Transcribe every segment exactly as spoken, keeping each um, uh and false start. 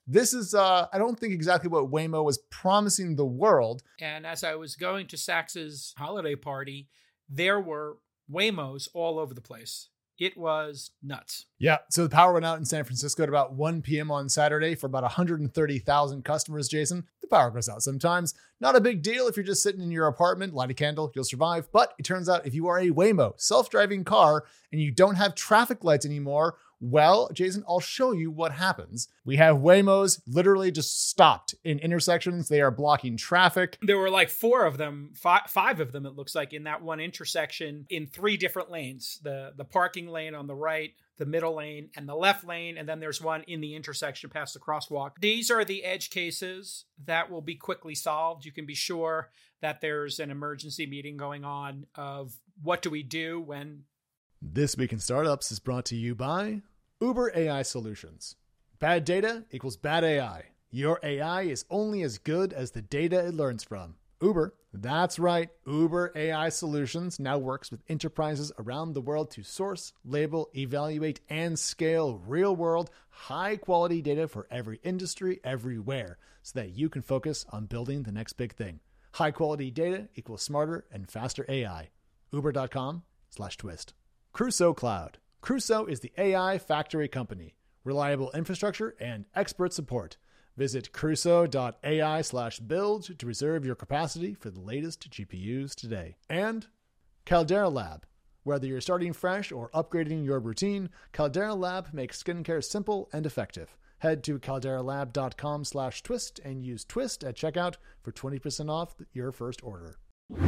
This is, uh, I don't think exactly what Waymo was promising the world. And as I was going to Sachs's holiday party, there were Waymos all over the place. It was nuts. Yeah. So the power went out in San Francisco at about one p.m. on Saturday for about one hundred thirty thousand customers, Jason. The power goes out sometimes. Not a big deal if you're just sitting in your apartment, light a candle, you'll survive. But it turns out if you are a Waymo self-driving car and you don't have traffic lights anymore, well, Jason, I'll show you what happens. We have Waymos literally just stopped in intersections. They are blocking traffic. There were like four of them, five, five of them, it looks like, in that one intersection in three different lanes. The, the parking lane on the right, the middle lane, and the left lane. And then there's one in the intersection past the crosswalk. These are the edge cases that will be quickly solved. You can be sure that there's an emergency meeting going on of what do we do when... This Week in Startups is brought to you by Uber A I Solutions. Bad data equals bad A I. Your A I is only as good as the data it learns from. Uber, that's right, Uber A I Solutions now works with enterprises around the world to source, label, evaluate, and scale real-world, high-quality data for every industry, everywhere, so that you can focus on building the next big thing. High-quality data equals smarter and faster A I. Uber.com slash twist. Crusoe Cloud. Crusoe is the A I factory company. Reliable infrastructure and expert support. Visit crusoe.ai slash build to reserve your capacity for the latest G P Us today. And Caldera Lab. Whether you're starting fresh or upgrading your routine, Caldera Lab makes skincare simple and effective. Head to calderalab.com slash twist and use twist at checkout for twenty percent off your first order.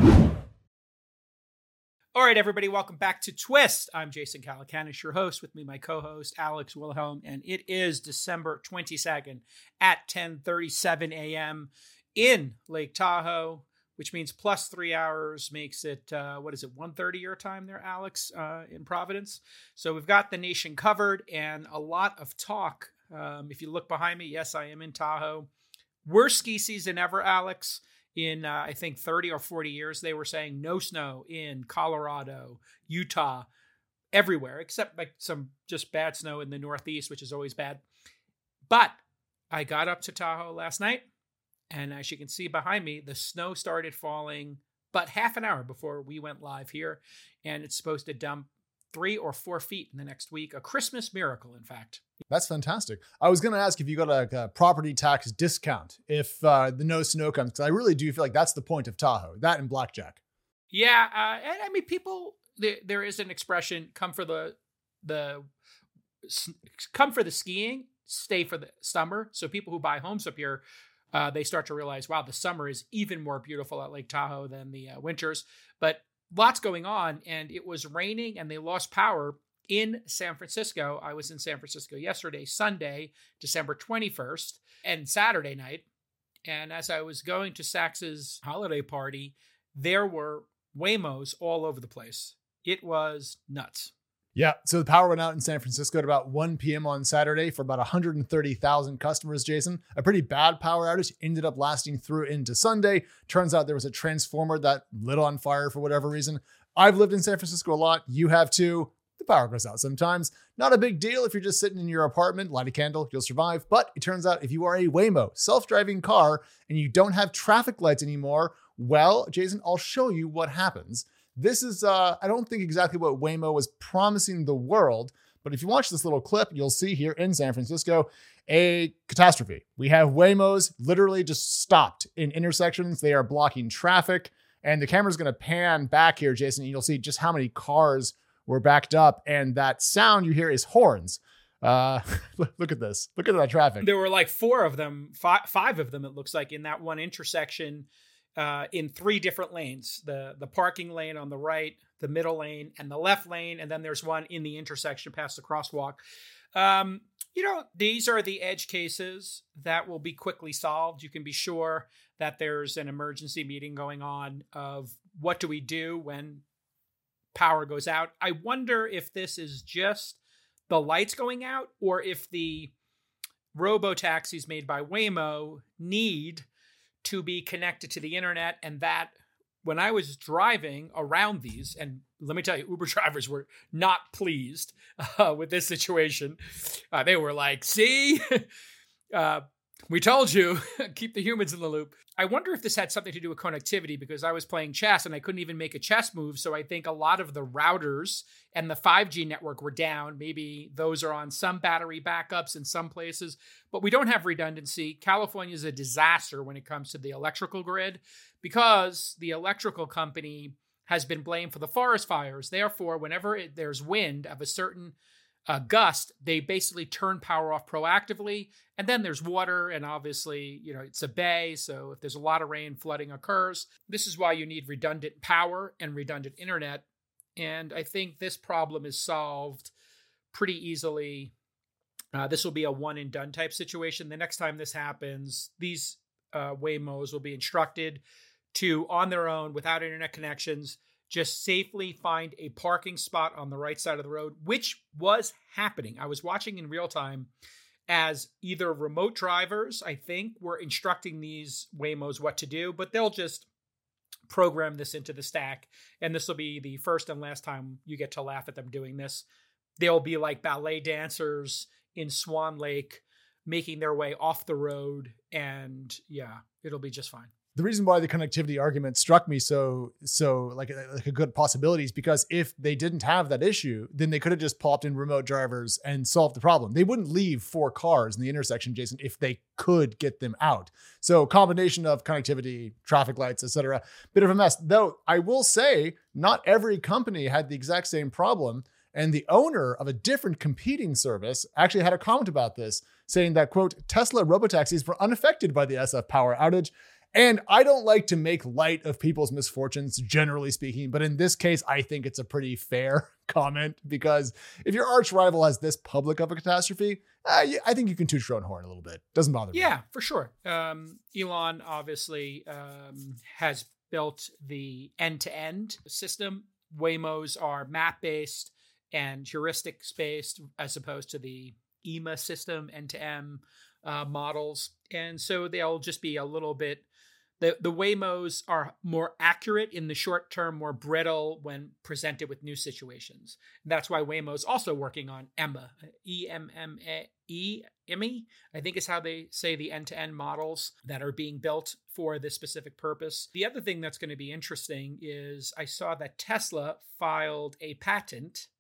All right, everybody, welcome back to Twist. I'm Jason Calacanis, your host. With me, my co-host, Alex Wilhelm, and it is December twenty-second at ten thirty-seven a.m. in Lake Tahoe, which means plus three hours makes it, uh, what is it, one thirty your time there, Alex, uh, in Providence. So we've got the nation covered and a lot of talk. Um, if you look behind me, yes, I am in Tahoe. Worst ski season ever, Alex. In, uh, I think, thirty or forty years, they were saying no snow in Colorado, Utah, everywhere, except like some just bad snow in the Northeast, which is always bad. But I got up to Tahoe last night, and as you can see behind me, the snow started falling but half an hour before we went live here, and it's supposed to dump three or four feet in the next week. A Christmas miracle, in fact. That's fantastic. I was going to ask if you got a, a property tax discount if uh, the no snow comes, because I really do feel like that's the point of Tahoe, that and blackjack. Yeah, uh, and I mean, people, there, there is an expression: come for the the come for the skiing, stay for the summer. So people who buy homes up here, uh, they start to realize, wow, the summer is even more beautiful at Lake Tahoe than the uh, winters. But lots going on, and it was raining, and they lost power in San Francisco. I was in San Francisco yesterday, Sunday, December twenty-first, and Saturday night. And as I was going to Sachs's holiday party, there were Waymos all over the place. It was nuts. Yeah. So the power went out in San Francisco at about one p.m. on Saturday for about one hundred thirty thousand customers, Jason. A pretty bad power outage ended up lasting through into Sunday. Turns out there was a transformer that lit on fire for whatever reason. I've lived in San Francisco a lot. You have too. The power goes out sometimes. Not a big deal if you're just sitting in your apartment, light a candle, you'll survive. But it turns out if you are a Waymo self-driving car and you don't have traffic lights anymore, well, Jason, I'll show you what happens. This is, uh, I don't think exactly what Waymo was promising the world, but if you watch this little clip, you'll see here in San Francisco a catastrophe. We have Waymos literally just stopped in intersections. They are blocking traffic, and the camera's going to pan back here, Jason, and you'll see just how many cars were backed up, and that sound you hear is horns. Uh, look at this. Look at that traffic. There were like four of them, five, five of them, it looks like, in that one intersection uh, in three different lanes. The, the parking lane on the right, the middle lane, and the left lane. And then there's one in the intersection past the crosswalk. Um, you know, these are the edge cases that will be quickly solved. You can be sure that there's an emergency meeting going on of what do we do when power goes out. I wonder if this is just the lights going out or if the robo-taxis made by Waymo need to be connected to the internet, and that when I was driving around these, and let me tell you, Uber drivers were not pleased uh, with this situation. Uh, they were like, see, Uh, we told you, keep the humans in the loop. I wonder if this had something to do with connectivity, because I was playing chess and I couldn't even make a chess move. So I think a lot of the routers and the five G network were down. Maybe those are on some battery backups in some places, but we don't have redundancy. California is a disaster when it comes to the electrical grid because the electrical company has been blamed for the forest fires. Therefore, whenever it, there's wind of a certain uh, gust, they basically turn power off proactively. And then there's water, and obviously, you know, it's a bay. So if there's a lot of rain, flooding occurs. This is why you need redundant power and redundant internet. And I think this problem is solved pretty easily. Uh, this will be a one and done type situation. The next time this happens, these uh, Waymos will be instructed to, on their own, without internet connections, just safely find a parking spot on the right side of the road, which was happening. I was watching in real time as either remote drivers, I think, were instructing these Waymos what to do, but they'll just program this into the stack. And this will be the first and last time you get to laugh at them doing this. They'll be like ballet dancers in Swan Lake making their way off the road. And yeah, it'll be just fine. The reason why the connectivity argument struck me so, so like a, like a good possibility is because if they didn't have that issue, then they could have just popped in remote drivers and solved the problem. They wouldn't leave four cars in the intersection, Jason, if they could get them out. So combination of connectivity, traffic lights, et cetera, bit of a mess. Though I will say not every company had the exact same problem. And the owner of a different competing service actually had a comment about this, saying that, quote, Tesla robotaxis were unaffected by the S F power outage. And I don't like to make light of people's misfortunes, generally speaking, but in this case, I think it's a pretty fair comment, because if your arch rival has this public of a catastrophe, uh, I think you can toot your own horn a little bit. Doesn't bother me. Yeah, for sure. Um, Elon obviously um, has built the end-to-end system. Waymos are map-based and heuristics-based as opposed to the E M A system, end-to-end uh, models. And so they'll just be a little bit The the Waymos are more accurate in the short term, more brittle when presented with new situations. And that's why Waymo's also working on E M A, E M M A, E M E, I think is how they say the end-to-end models that are being built for this specific purpose. The other thing that's going to be interesting is I saw that Tesla filed a patent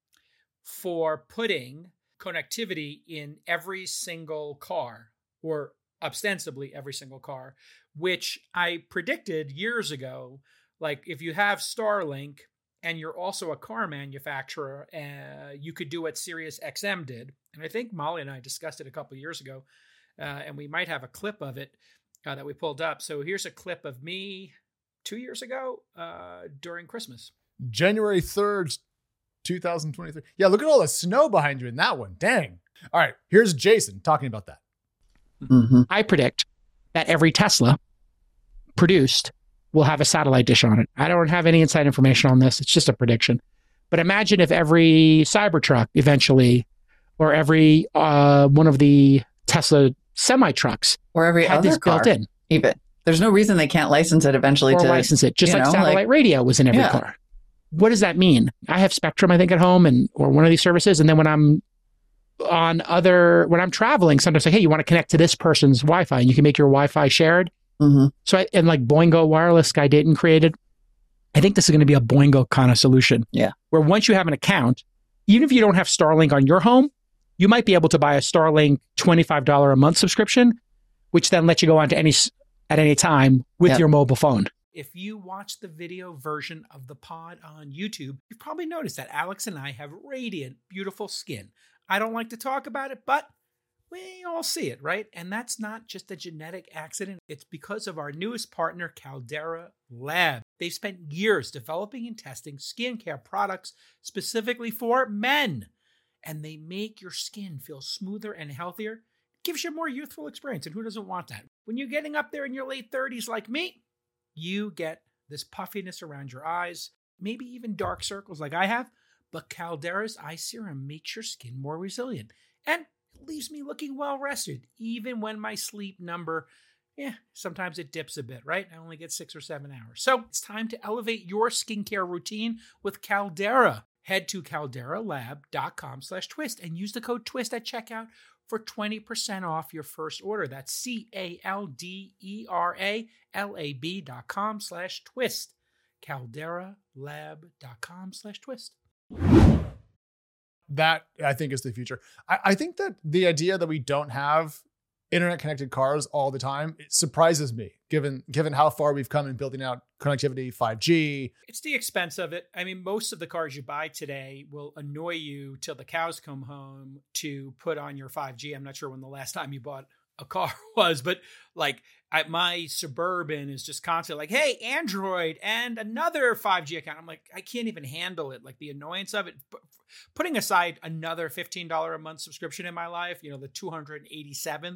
for putting connectivity in every single car, or ostensibly every single car, which I predicted years ago. Like if you have Starlink and you're also a car manufacturer, uh, you could do what Sirius X M did. And I think Molly and I discussed it a couple of years ago, uh, and we might have a clip of it uh, that we pulled up. So here's a clip of me two years ago uh, during Christmas. January third, twenty twenty-three. Yeah, look at all the snow behind you in that one. Dang. All right, here's Jason talking about that. Mm-hmm. I predict that every Tesla produced will have a satellite dish on it. I don't have any inside information on this. It's just a prediction. But imagine if every Cybertruck eventually, or every uh, one of the Tesla semi-trucks, or every had other this car, built in. Even. There's no reason they can't license it eventually or to license it, just like know, satellite like, radio was in every yeah. car. What does that mean? I have Spectrum, I think, at home, and or one of these services, and then when I'm on other, when I'm traveling, sometimes like, hey, you want to connect to this person's Wi-Fi, and you can make your Wi-Fi shared. Mm-hmm. So, I, and like Boingo Wireless, Guy Dayton created, I think this is going to be a Boingo kind of solution. Yeah. Where once you have an account, even if you don't have Starlink on your home, you might be able to buy a Starlink twenty-five dollars a month subscription, which then lets you go on to any, at any time with Yep. your mobile phone. If you watch the video version of the pod on YouTube, you've probably noticed that Alex and I have radiant, beautiful skin. I don't like to talk about it, but we all see it, right? And that's not just a genetic accident. It's because of our newest partner, Caldera Lab. They've spent years developing and testing skincare products specifically for men. And they make your skin feel smoother and healthier. It gives you a more youthful experience. And who doesn't want that? When you're getting up there in your late thirties like me, you get this puffiness around your eyes, maybe even dark circles like I have. But Caldera's Eye Serum makes your skin more resilient and leaves me looking well rested, even when my sleep number, yeah, sometimes it dips a bit, right? I only get six or seven hours. So it's time to elevate your skincare routine with Caldera. Head to calderalab.com slash twist and use the code twist at checkout for twenty percent off your first order. That's C-A-L-D-E-R-A-L-A-B dot com slash twist. calderalab.com slash twist. That, I think, is the future. I, I think that the idea that we don't have internet connected cars all the time, it surprises me, given given how far we've come in building out connectivity, five G. It's the expense of it. I mean, most of the cars you buy today will annoy you till the cows come home to put on your five G. I'm not sure when the last time you bought a car was, but like at my Suburban is just constantly like, hey, Android and another five G account. I'm like, I can't even handle it. Like the annoyance of it. Putting aside another fifteen dollars a month subscription in my life, you know, the two hundred eighty-seventh.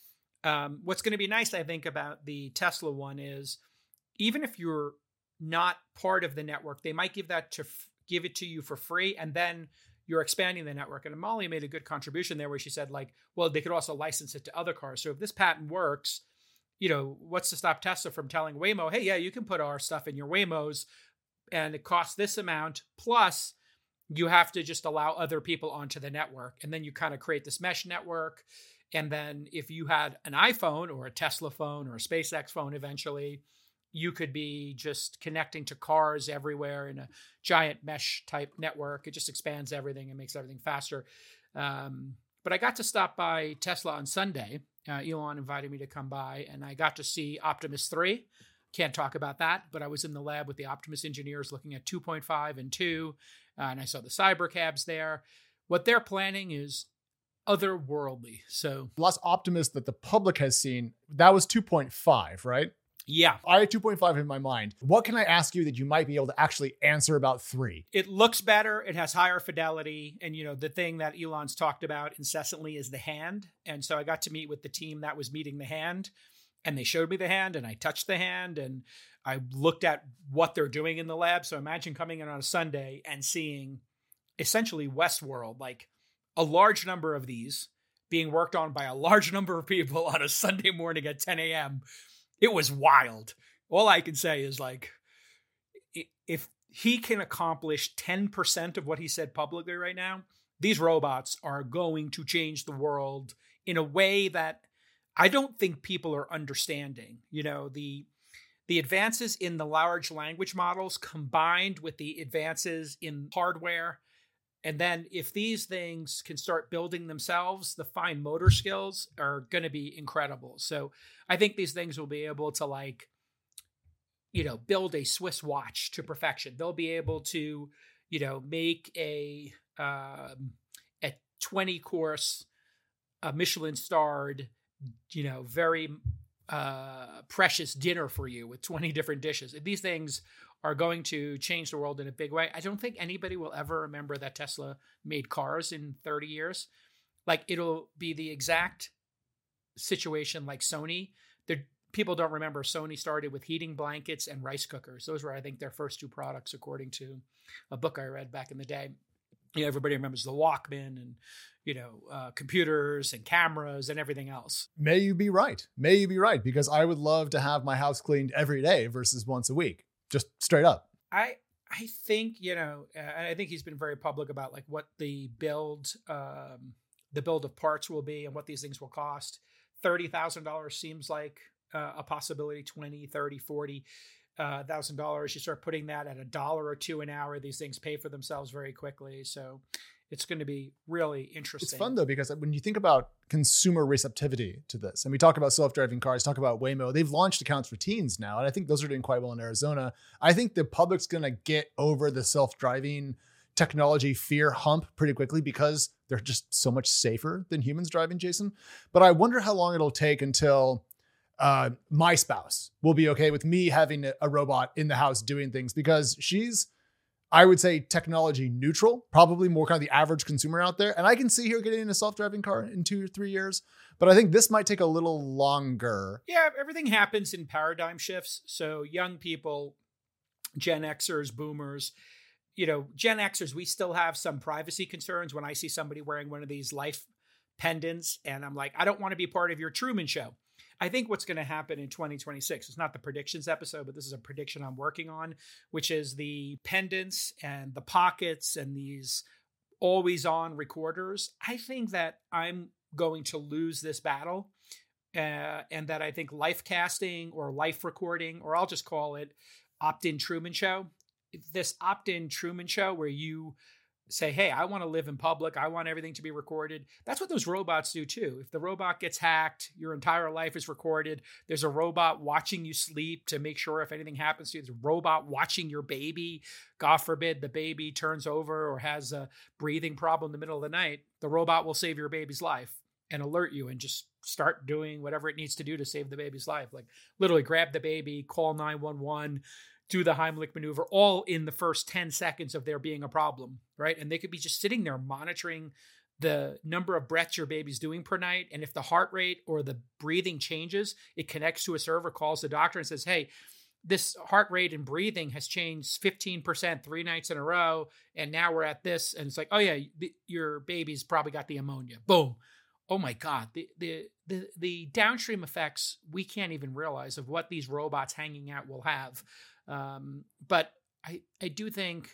Um, what's going to be nice, I think, about the Tesla one is even if you're not part of the network, they might give that to f- give it to you for free, and then you're expanding the network. And Molly made a good contribution there where she said, like, well, they could also license it to other cars. So if this patent works, you know, what's to stop Tesla from telling Waymo, hey, yeah, you can put our stuff in your Waymos and it costs this amount. Plus, you have to just allow other people onto the network. And then you kind of create this mesh network. And then if you had an iPhone or a Tesla phone or a SpaceX phone eventually, you could be just connecting to cars everywhere in a giant mesh type network. It just expands everything and makes everything faster. Um, but I got to stop by Tesla on Sunday. Uh, Elon invited me to come by, and I got to see Optimus three. Can't talk about that, but I was in the lab with the Optimus engineers looking at two point five and two, uh, and I saw the Cybercabs there. What they're planning is otherworldly. So The last Optimus that the public has seen, that was two point five, right? yeah, I had two point five in my mind. What can I ask you that you might be able to actually answer about three? it looks better. It has higher fidelity. And, you know, the thing that Elon's talked about incessantly is the hand. And so I got to meet with the team that was meeting the hand, and they showed me the hand, and I touched the hand, and I looked at what they're doing in the lab. So imagine coming in on a Sunday and seeing essentially Westworld, like a large number of these being worked on by a large number of people on a Sunday morning at ten a.m. It was wild. All I can say is, like, if he can accomplish ten percent of what he said publicly right now, these robots are going to change the world in a way that I don't think people are understanding. You know, the the advances in the large language models combined with the advances in hardware. And then if these things can start building themselves, the fine motor skills are going to be incredible. So I think these things will be able to, like, you know, build a Swiss watch to perfection. They'll be able to, you know, make a, um, a twenty course, a Michelin starred, you know, very uh, precious dinner for you with twenty different dishes. These things are going to change the world in a big way. I don't think anybody will ever remember that Tesla made cars in thirty years. Like, it'll be the exact situation like Sony. The people don't remember Sony started with heating blankets and rice cookers. Those were, I think, their first two products, according to a book I read back in the day. You know, everybody remembers the Walkman and, you know, uh, computers and cameras and everything else. May you be right. May you be right, because I would love to have my house cleaned every day versus once a week. Just straight up. I I think, you know, uh, I think he's been very public about, like, what the build, um, the build of parts will be and what these things will cost. thirty thousand dollars seems like uh, a possibility, twenty, thirty, forty uh, thousand dollars. You start putting that at a dollar or two an hour, these things pay for themselves very quickly. So it's going to be really interesting. It's fun, though, because when you think about consumer receptivity to this, and we talk about self-driving cars, talk about Waymo, they've launched accounts for teens now, and I think those are doing quite well in Arizona. I think the public's going to get over the self-driving technology fear hump pretty quickly because they're just so much safer than humans driving, Jason. But I wonder how long it'll take until uh, my spouse will be okay with me having a robot in the house doing things, because she's, I would say, technology neutral, probably more kind of the average consumer out there. And I can see her getting in a self-driving car in two or three years, but I think this might take a little longer. Yeah, everything happens in paradigm shifts. So young people, Gen Xers, boomers, you know, Gen Xers, we still have some privacy concerns when I see somebody wearing one of these life pendants and I'm like, I don't want to be part of your Truman Show. I think what's going to happen in twenty twenty-six, it's not the predictions episode, but this is a prediction I'm working on, which is the pendants and the pockets and these always on recorders. I think that I'm going to lose this battle. Uh, and that I think life casting or life recording, or I'll just call it opt-in Truman Show, this opt-in Truman Show where you say, hey, I want to live in public. I want everything to be recorded. That's what those robots do too. If the robot gets hacked, your entire life is recorded. There's a robot watching you sleep to make sure if anything happens to you. There's a robot watching your baby. God forbid the baby turns over or has a breathing problem in the middle of the night. The robot will save your baby's life and alert you and just start doing whatever it needs to do to save the baby's life. Like literally grab the baby, call nine one one, do the Heimlich maneuver, all in the first ten seconds of there being a problem, right? And they could be just sitting there monitoring the number of breaths your baby's doing per night. And if the heart rate or the breathing changes, it connects to a server, calls the doctor and says, hey, this heart rate and breathing has changed fifteen percent three nights in a row. And now we're at this. And it's like, oh yeah, the, your baby's probably got the ammonia. Boom. Oh my God, the, the the the downstream effects we can't even realize of what these robots hanging out will have. Um, but I I do think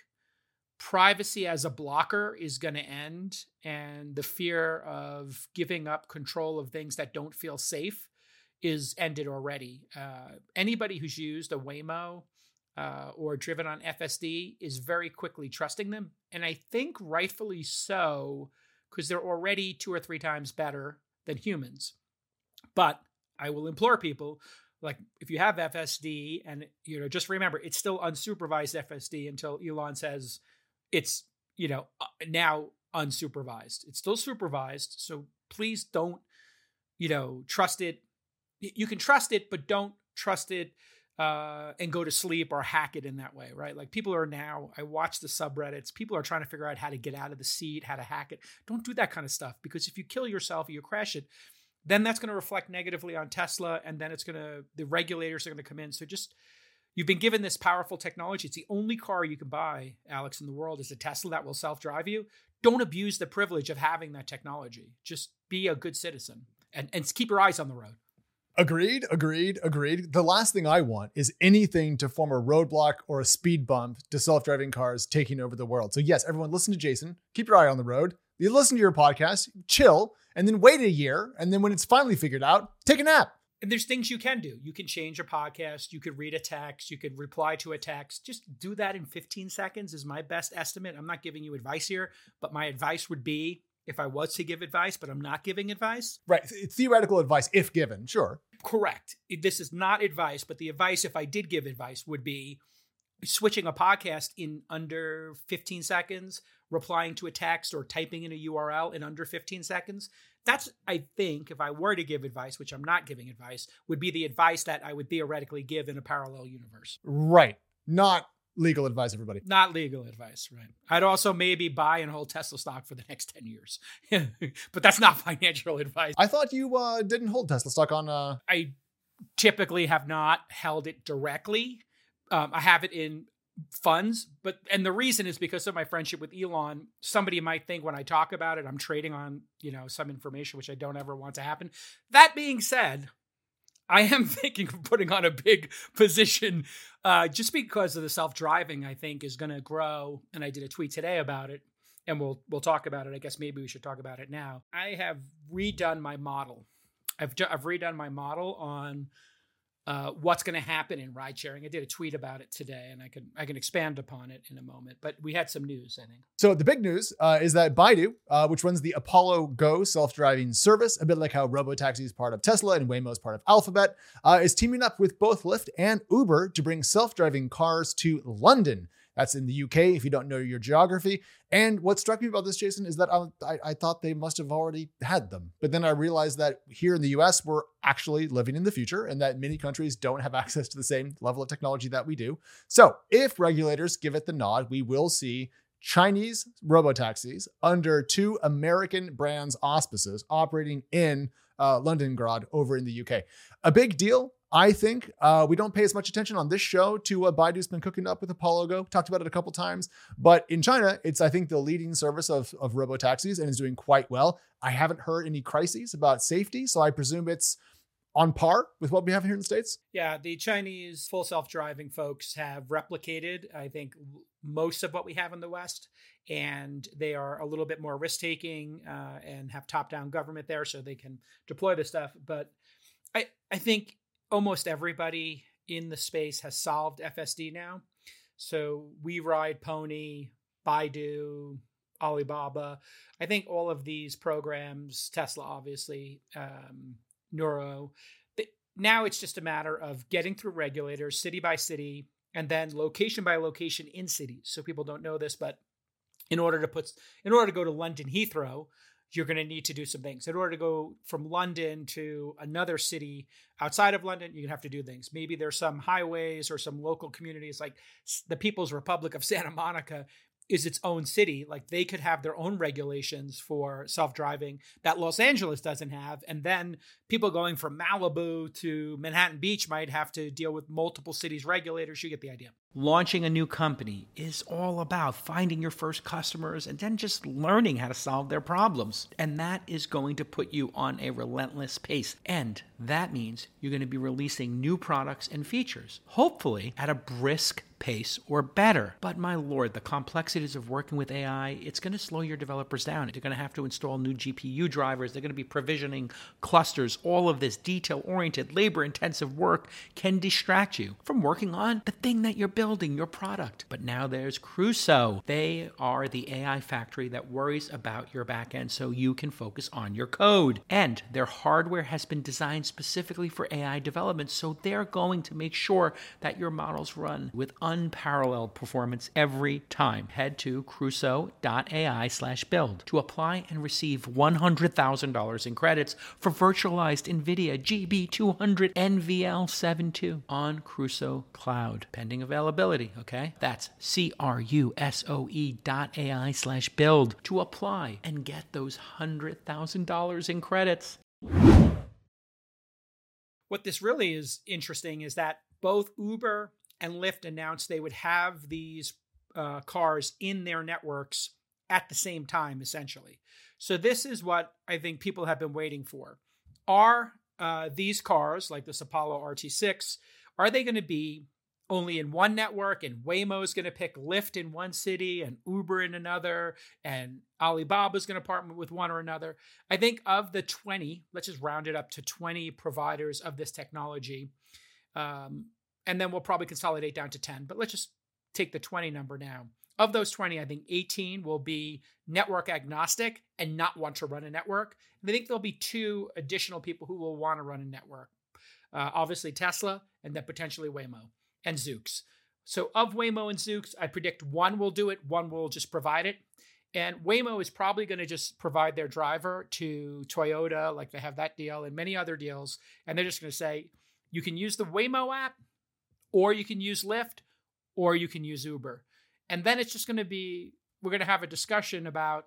privacy as a blocker is going to end, and the fear of giving up control of things that don't feel safe is ended already. Uh, anybody who's used a Waymo uh, or driven on F S D is very quickly trusting them, and I think rightfully so, because they're already two or three times better than humans. But I will implore people, like if you have F S D, and you know, just remember it's still unsupervised F S D until Elon says it's, you know, now unsupervised. It's still supervised, so please don't, you know, trust it. You can trust it, but don't trust it uh, and go to sleep or hack it in that way, right? Like people are now, I watch the subreddits, people are trying to figure out how to get out of the seat, how to hack it. Don't do that kind of stuff, because if you kill yourself or you crash it, then that's going to reflect negatively on Tesla, and then it's going to, the regulators are going to come in. So just, you've been given this powerful technology. It's the only car you can buy, Alex, in the world is a Tesla that will self-drive you. Don't abuse the privilege of having that technology. Just be a good citizen and, and keep your eyes on the road. Agreed, agreed, agreed. The last thing I want is anything to form a roadblock or a speed bump to self-driving cars taking over the world. So yes, everyone listen to Jason, keep your eye on the road. You listen to your podcast, chill, and then wait a year. And then when it's finally figured out, take a nap. And there's things you can do. You can change a podcast. You could read a text. You could reply to a text. Just do that in fifteen seconds is my best estimate. I'm not giving you advice here, but my advice would be, if I was to give advice, but I'm not giving advice. Right. It's theoretical advice if given. Sure. Correct. This is not advice, but the advice, if I did give advice, would be switching a podcast in under fifteen seconds, replying to a text or typing in a U R L in under fifteen seconds. That's, I think, if I were to give advice, which I'm not giving advice, would be the advice that I would theoretically give in a parallel universe. Right. Not legal advice, everybody. Not legal advice, right? I'd also maybe buy and hold Tesla stock for the next ten years. But that's not financial advice. I thought you uh, didn't hold Tesla stock on... Uh... I typically have not held it directly. Um, I have it in funds, but and the reason is because of my friendship with Elon. Somebody might think when I talk about it, I'm trading on, you know, some information, which I don't ever want to happen. That being said, I am thinking of putting on a big position uh, just because of the self-driving, I think, is going to grow. And I did a tweet today about it, and we'll we'll talk about it. I guess maybe we should talk about it now. I have redone my model. I've I've redone my model on uh, what's going to happen in ride sharing. I did a tweet about it today, and I can I can expand upon it in a moment. But we had some news, I think. So the big news uh, is that Baidu, uh, which runs the Apollo Go self-driving service, a bit like how Robotaxi is part of Tesla and Waymo is part of Alphabet, uh, is teaming up with both Lyft and Uber to bring self-driving cars to London. That's in the U K, if you don't know your geography. And what struck me about this, Jason, is that I, I, I thought they must have already had them. But then I realized that here in the U S, we're actually living in the future and that many countries don't have access to the same level of technology that we do. So if regulators give it the nod, we will see Chinese robotaxis under two American brands' auspices operating in uh, Londongrad over in the U K. A big deal. I think uh, we don't pay as much attention on this show to what Baidu's been cooking up with Apollo Go. Talked about it a couple times, but in China, it's, I think, the leading service of, of robotaxis and is doing quite well. I haven't heard any crises about safety, so I presume it's on par with what we have here in the States? Yeah, the Chinese full self-driving folks have replicated, I think, most of what we have in the West, and they are a little bit more risk-taking uh, and have top-down government there, so they can deploy this stuff. But I, I think almost everybody in the space has solved F S D now. So WeRide, Pony, Baidu, Alibaba. I think all of these programs, Tesla, obviously, um, Neuro, now it's just a matter of getting through regulators city by city and then location by location in cities. So people don't know this, but in order to put, in order to go to London Heathrow, you're going to need to do some things. In order to go from London to another city outside of London, you're going to have to do things. Maybe there's some highways or some local communities like the People's Republic of Santa Monica is its own city. Like they could have their own regulations for self-driving that Los Angeles doesn't have. And then people going from Malibu to Manhattan Beach might have to deal with multiple cities' regulators. You get the idea. Launching a new company is all about finding your first customers and then just learning how to solve their problems. And that is going to put you on a relentless pace. And that means you're going to be releasing new products and features, hopefully at a brisk pace or better. But my lord, the complexities of working with A I, it's going to slow your developers down. They're going to have to install new G P U drivers. They're going to be provisioning clusters. All of this detail-oriented, labor-intensive work can distract you from working on the thing that you're building, your product. But now there's Crusoe. They are the A I factory that worries about your backend so you can focus on your code. And their hardware has been designed specifically for A I development, so they're going to make sure that your models run with unparalleled performance every time. Head to crusoe.ai slash build to apply and receive one hundred thousand dollars in credits for virtualized NVIDIA G B two hundred N V L seventy-two on Crusoe Cloud. Pending availability, okay? That's C-R-U-S-O-E dot A-I slash build to apply and get those one hundred thousand dollars in credits. What this really is interesting is that both Uber and Lyft announced they would have these uh, cars in their networks at the same time, essentially. So this is what I think people have been waiting for. Are uh, these cars, like this Apollo R T six, are they going to be only in one network and Waymo is going to pick Lyft in one city and Uber in another and Alibaba is going to partner with one or another? I think of the twenty, let's just round it up to twenty providers of this technology. Um, and then we'll probably consolidate down to ten, but let's just take the twenty number now. Of those twenty, I think eighteen will be network agnostic and not want to run a network. And I think there'll be two additional people who will want to run a network. Uh, obviously Tesla and then potentially Waymo and Zoox. So of Waymo and Zoox, I predict one will do it, one will just provide it. And Waymo is probably going to just provide their driver to Toyota, like they have that deal and many other deals. And they're just going to say, you can use the Waymo app, or you can use Lyft, or you can use Uber. And then it's just going to be, we're going to have a discussion about,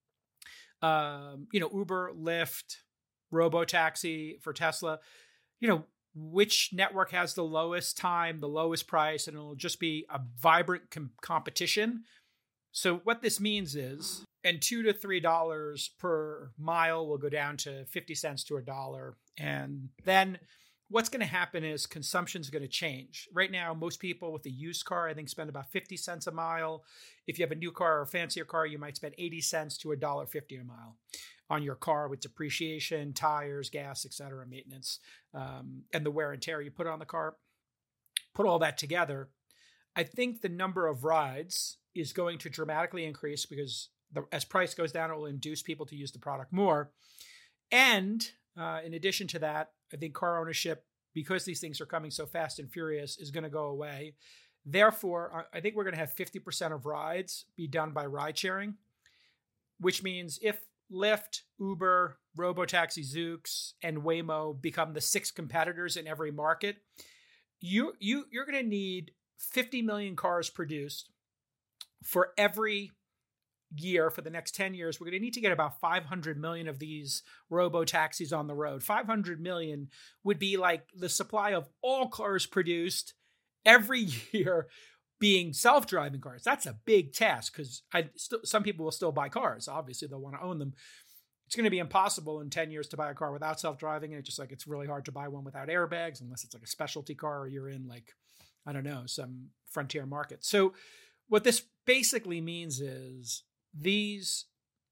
um, you know, Uber, Lyft, Robotaxi for Tesla, you know, which network has the lowest time, the lowest price, and it'll just be a vibrant com- competition. So what this means is, and two to three dollars per mile will go down to fifty cents to a dollar. And then what's going to happen is consumption is going to change. Right now, most people with a used car, I think, spend about fifty cents a mile. If you have a new car or a fancier car, you might spend eighty cents to one dollar fifty a mile on your car with depreciation, tires, gas, et cetera, maintenance, um, and the wear and tear you put on the car. Put all that together, I think the number of rides is going to dramatically increase because the, as price goes down, it will induce people to use the product more. And uh, in addition to that, I think car ownership, because these things are coming so fast and furious, is going to go away. Therefore, I think we're going to have fifty percent of rides be done by ride sharing, which means if Lyft, Uber, Robotaxi, Zoox, and Waymo become the six competitors in every market, you, you, you're going to need fifty million cars produced for every year for the next ten years. We're going to need to get about five hundred million of these robo-taxis on the road. five hundred million would be like the supply of all cars produced every year being self-driving cars. That's a big task because I st- some people will still buy cars. Obviously, they'll want to own them. it's going to be impossible in ten years to buy a car without self-driving. And it's just like, it's really hard to buy one without airbags, unless it's like a specialty car or you're in like, I don't know, some frontier market. So what this basically means is these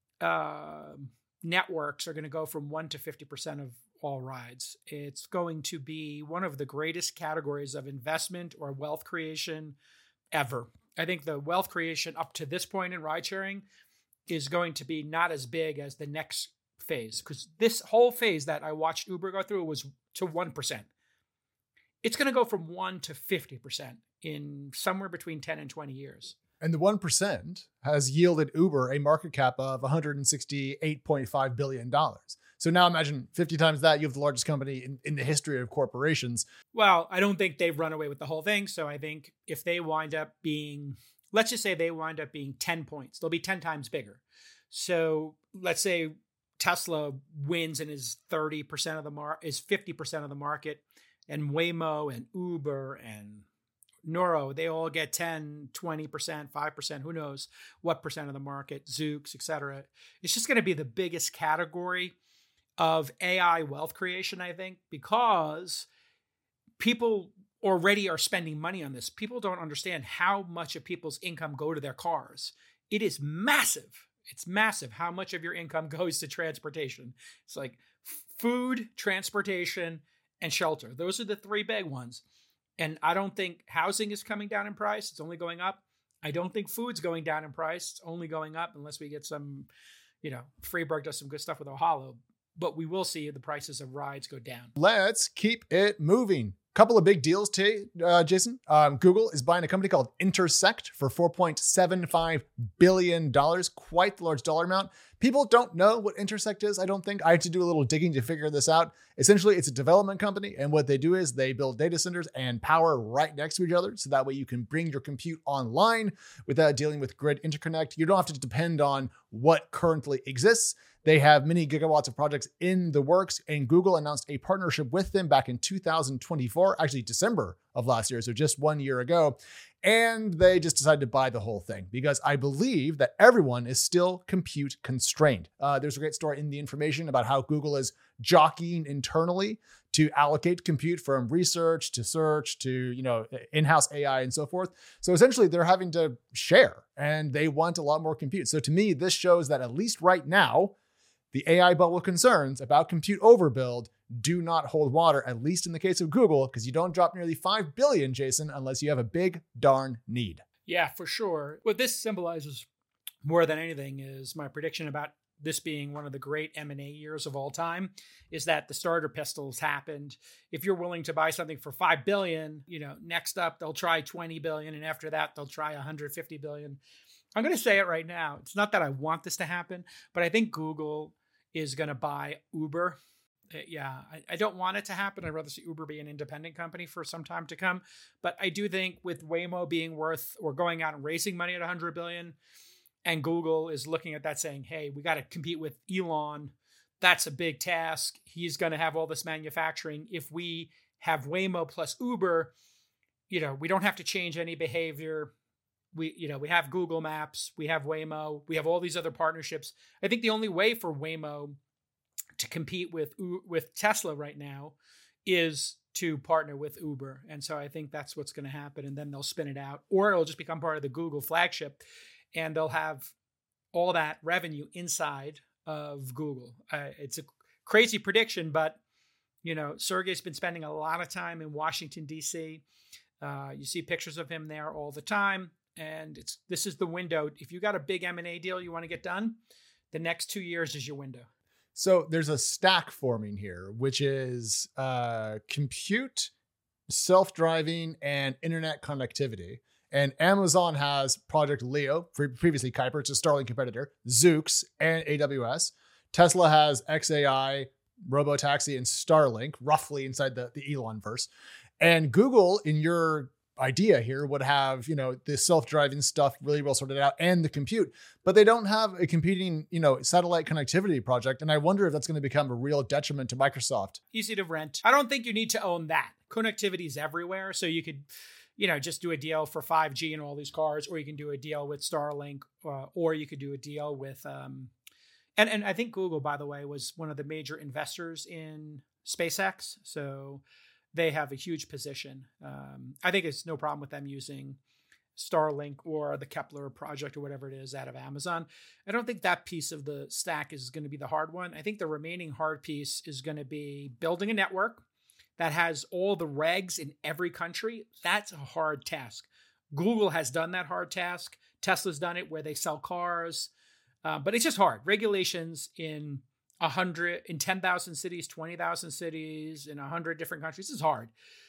uh, networks are going to go from one to fifty percent of all rides. It's going to be one of the greatest categories of investment or wealth creation ever. I think the wealth creation up to this point in ride sharing is going to be not as big as the next phase, because this whole phase that I watched Uber go through was to one percent. It's going to go from one to fifty percent in somewhere between ten and twenty years. And the one percent has yielded Uber a market cap of one hundred sixty-eight point five billion dollars. So now imagine fifty times that, you have the largest company in, in the history of corporations. Well, I don't think they've run away with the whole thing. So I think if they wind up being, let's just say they wind up being ten points, they'll be ten times bigger. So let's say Tesla wins and is thirty percent of the mar is fifty percent of the market, and Waymo and Uber and Nuro, they all get ten, twenty percent, five percent, who knows what percent of the market, Zoox, et cetera. It's just going to be the biggest category of A I wealth creation, I think, because people already are spending money on this. People don't understand how much of people's income go to their cars. It is massive. It's massive how much of your income goes to transportation. It's like food, transportation, and shelter. Those are the three big ones. And I don't think housing is coming down in price. It's only going up. I don't think food's going down in price. It's only going up unless we get some, you know, Freeburg does some good stuff with Ohalo. But we will see the prices of rides go down. Let's keep it moving. Couple of big deals today, uh, Jason. Um, Google is buying a company called Intersect for four point seven five billion dollars. Quite the large dollar amount. People don't know what Intersect is, I don't think. I had to do a little digging to figure this out. Essentially, it's a development company, and what they do is they build data centers and power right next to each other, so that way you can bring your compute online without dealing with grid interconnect. You don't have to depend on what currently exists. They have many gigawatts of projects in the works, and Google announced a partnership with them back in two thousand twenty-four, actually December of last year, so just one year ago. And they just decided to buy the whole thing because I believe that everyone is still compute constrained. Uh, there's a great story in the information about how Google is jockeying internally to allocate compute from research to search to, you know, in-house A I and so forth. So essentially they're having to share and they want a lot more compute. So to me, this shows that at least right now, the A I bubble concerns about compute overbuild do not hold water, at least in the case of Google, because you don't drop nearly five billion dollars, Jason, unless you have a big darn need. Yeah, for sure. What this symbolizes more than anything is my prediction about this being one of the great M and A years of all time, is that the starter pistols happened. If you're willing to buy something for five billion dollars, you know, next up they'll try twenty billion dollars, and after that they'll try one hundred fifty billion dollars. I'm going to say it right now. It's not that I want this to happen, but I think Google is going to buy Uber. Yeah, I, I don't want it to happen. I'd rather see Uber be an independent company for some time to come. But I do think with Waymo being worth or going out and raising money at one hundred billion dollars, and Google is looking at that saying, hey, we got to compete with Elon. That's a big task. He's going to have all this manufacturing. If we have Waymo plus Uber, you know, we don't have to change any behavior. We, you know, we have Google Maps, we have Waymo, we have all these other partnerships. I think the only way for Waymo to compete with with Tesla right now is to partner with Uber. And so I think that's what's going to happen. And then they'll spin it out, or it'll just become part of the Google flagship, and they'll have all that revenue inside of Google. Uh, it's a crazy prediction, but you know, Sergey's been spending a lot of time in Washington, D C. Uh, you see pictures of him there all the time. And it's this is the window. If you got a big M and A deal you want to get done, the next two years is your window. So there's a stack forming here, which is uh, compute, self-driving, and internet connectivity. And Amazon has Project Leo, pre- previously Kuiper, it's a Starlink competitor, Zoox, and A W S. Tesla has X A I, Robotaxi, and Starlink, roughly inside the, the Elon verse. And Google, in your idea here, would have, you know, the self-driving stuff really well sorted out and the compute, but they don't have a competing, you know, satellite connectivity project. And I wonder if that's going to become a real detriment to Microsoft. Easy to rent. I don't think you need to own that. Connectivity is everywhere. So you could, you know, just do a deal for five G in all these cars, or you can do a deal with Starlink, uh, or you could do a deal with um, And and I think Google, by the way, was one of the major investors in SpaceX. So they have a huge position. Um, I think it's no problem with them using Starlink or the Kepler project or whatever it is out of Amazon. I don't think that piece of the stack is going to be the hard one. I think the remaining hard piece is going to be building a network that has all the regs in every country. That's a hard task. Google has done that hard task. Tesla's done it where they sell cars, uh, but it's just hard. Regulations in a hundred, in ten thousand cities, twenty thousand cities, in a hundred different countries is hard.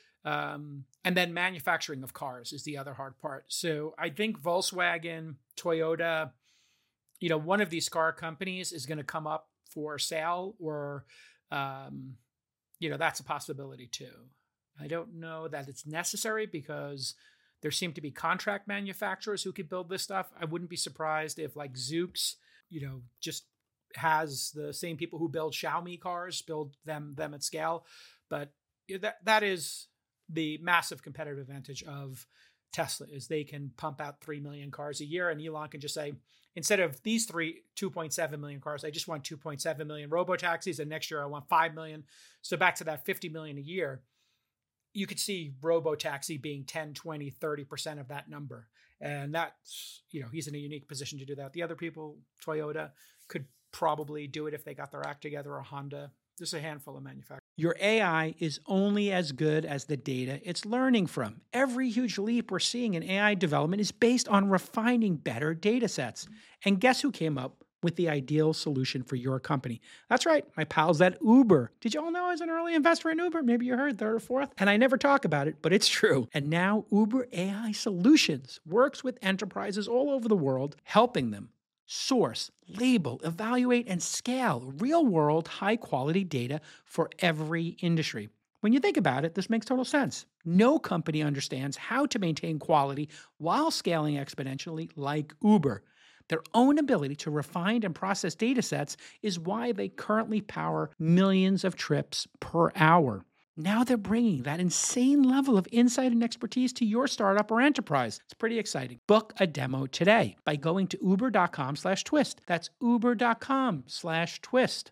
Um, and then manufacturing of cars is the other hard part. So I think Volkswagen, Toyota, you know, one of these car companies is going to come up for sale, or, um, you know, that's a possibility too. I don't know that it's necessary because there seem to be contract manufacturers who could build this stuff. I wouldn't be surprised if like Zoox, you know, just has the same people who build Xiaomi cars, build them, them at scale. But that that is the massive competitive advantage of Tesla, is they can pump out three million cars a year, and Elon can just say, instead of these three, two point seven million cars, I just want two point seven million robo-taxis, and next year I want five million. So back to that fifty million a year, you could see robo-taxi being ten, twenty, thirty percent of that number. And that's, you know, he's in a unique position to do that. The other people, Toyota, could probably do it if they got their act together, or Honda. There's a handful of manufacturers. Your A I is only as good as the data it's learning from. Every huge leap we're seeing in A I development is based on refining better data sets. And guess who came up with the ideal solution for your company? That's right, my pals at Uber. Did you all know I was an early investor in Uber? Maybe you heard, third or fourth. And I never talk about it, but it's true. And now Uber A I Solutions works with enterprises all over the world, helping them source, label, evaluate, and scale real-world, high-quality data for every industry. When you think about it, this makes total sense. No company understands how to maintain quality while scaling exponentially like Uber. Their own ability to refine and process data sets is why they currently power millions of trips per hour. Now they're bringing that insane level of insight and expertise to your startup or enterprise. It's pretty exciting. Book a demo today by going to uber.com slash twist. That's uber.com slash twist.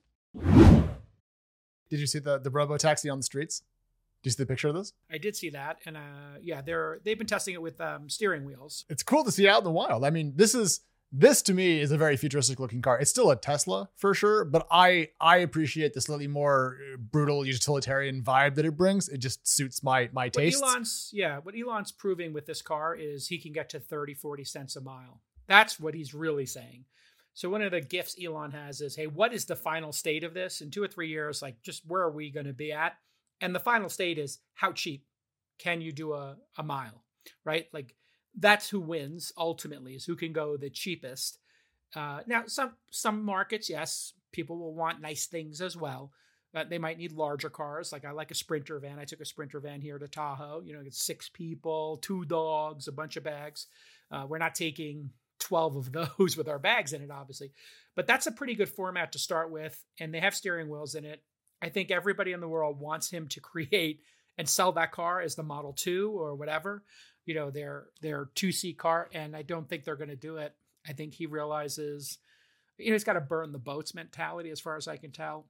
Did you see the, the robo-taxi on the streets? Did you see the picture of this? I did see that. And uh, yeah, they're, they've been testing it with um, steering wheels. It's cool to see out in the wild. I mean, this is... This to me is a very futuristic looking car. It's still a Tesla for sure, but I I appreciate the slightly more brutal utilitarian vibe that it brings. It just suits my my taste. What Elon's, yeah, what Elon's proving with this car is he can get to thirty, forty cents a mile. That's what he's really saying. So one of the gifts Elon has is, hey, what is the final state of this? In two or three years, like just where are we going to be at? And the final state is, how cheap can you do a, a mile, right? Like, that's who wins ultimately, is who can go the cheapest. Uh, now, some some markets, yes, people will want nice things as well. Uh, they might need larger cars. Like I like a Sprinter van. I took a Sprinter van here to Tahoe. You know, it's six people, two dogs, a bunch of bags. Uh, we're not taking twelve of those with our bags in it, obviously. But that's a pretty good format to start with. And they have steering wheels in it. I think everybody in the world wants him to create and sell that car as the Model two or whatever. You know, their their two-seat car, and I don't think they're going to do it. I think he realizes, you know, he's got a burn the boats mentality, as far as I can tell.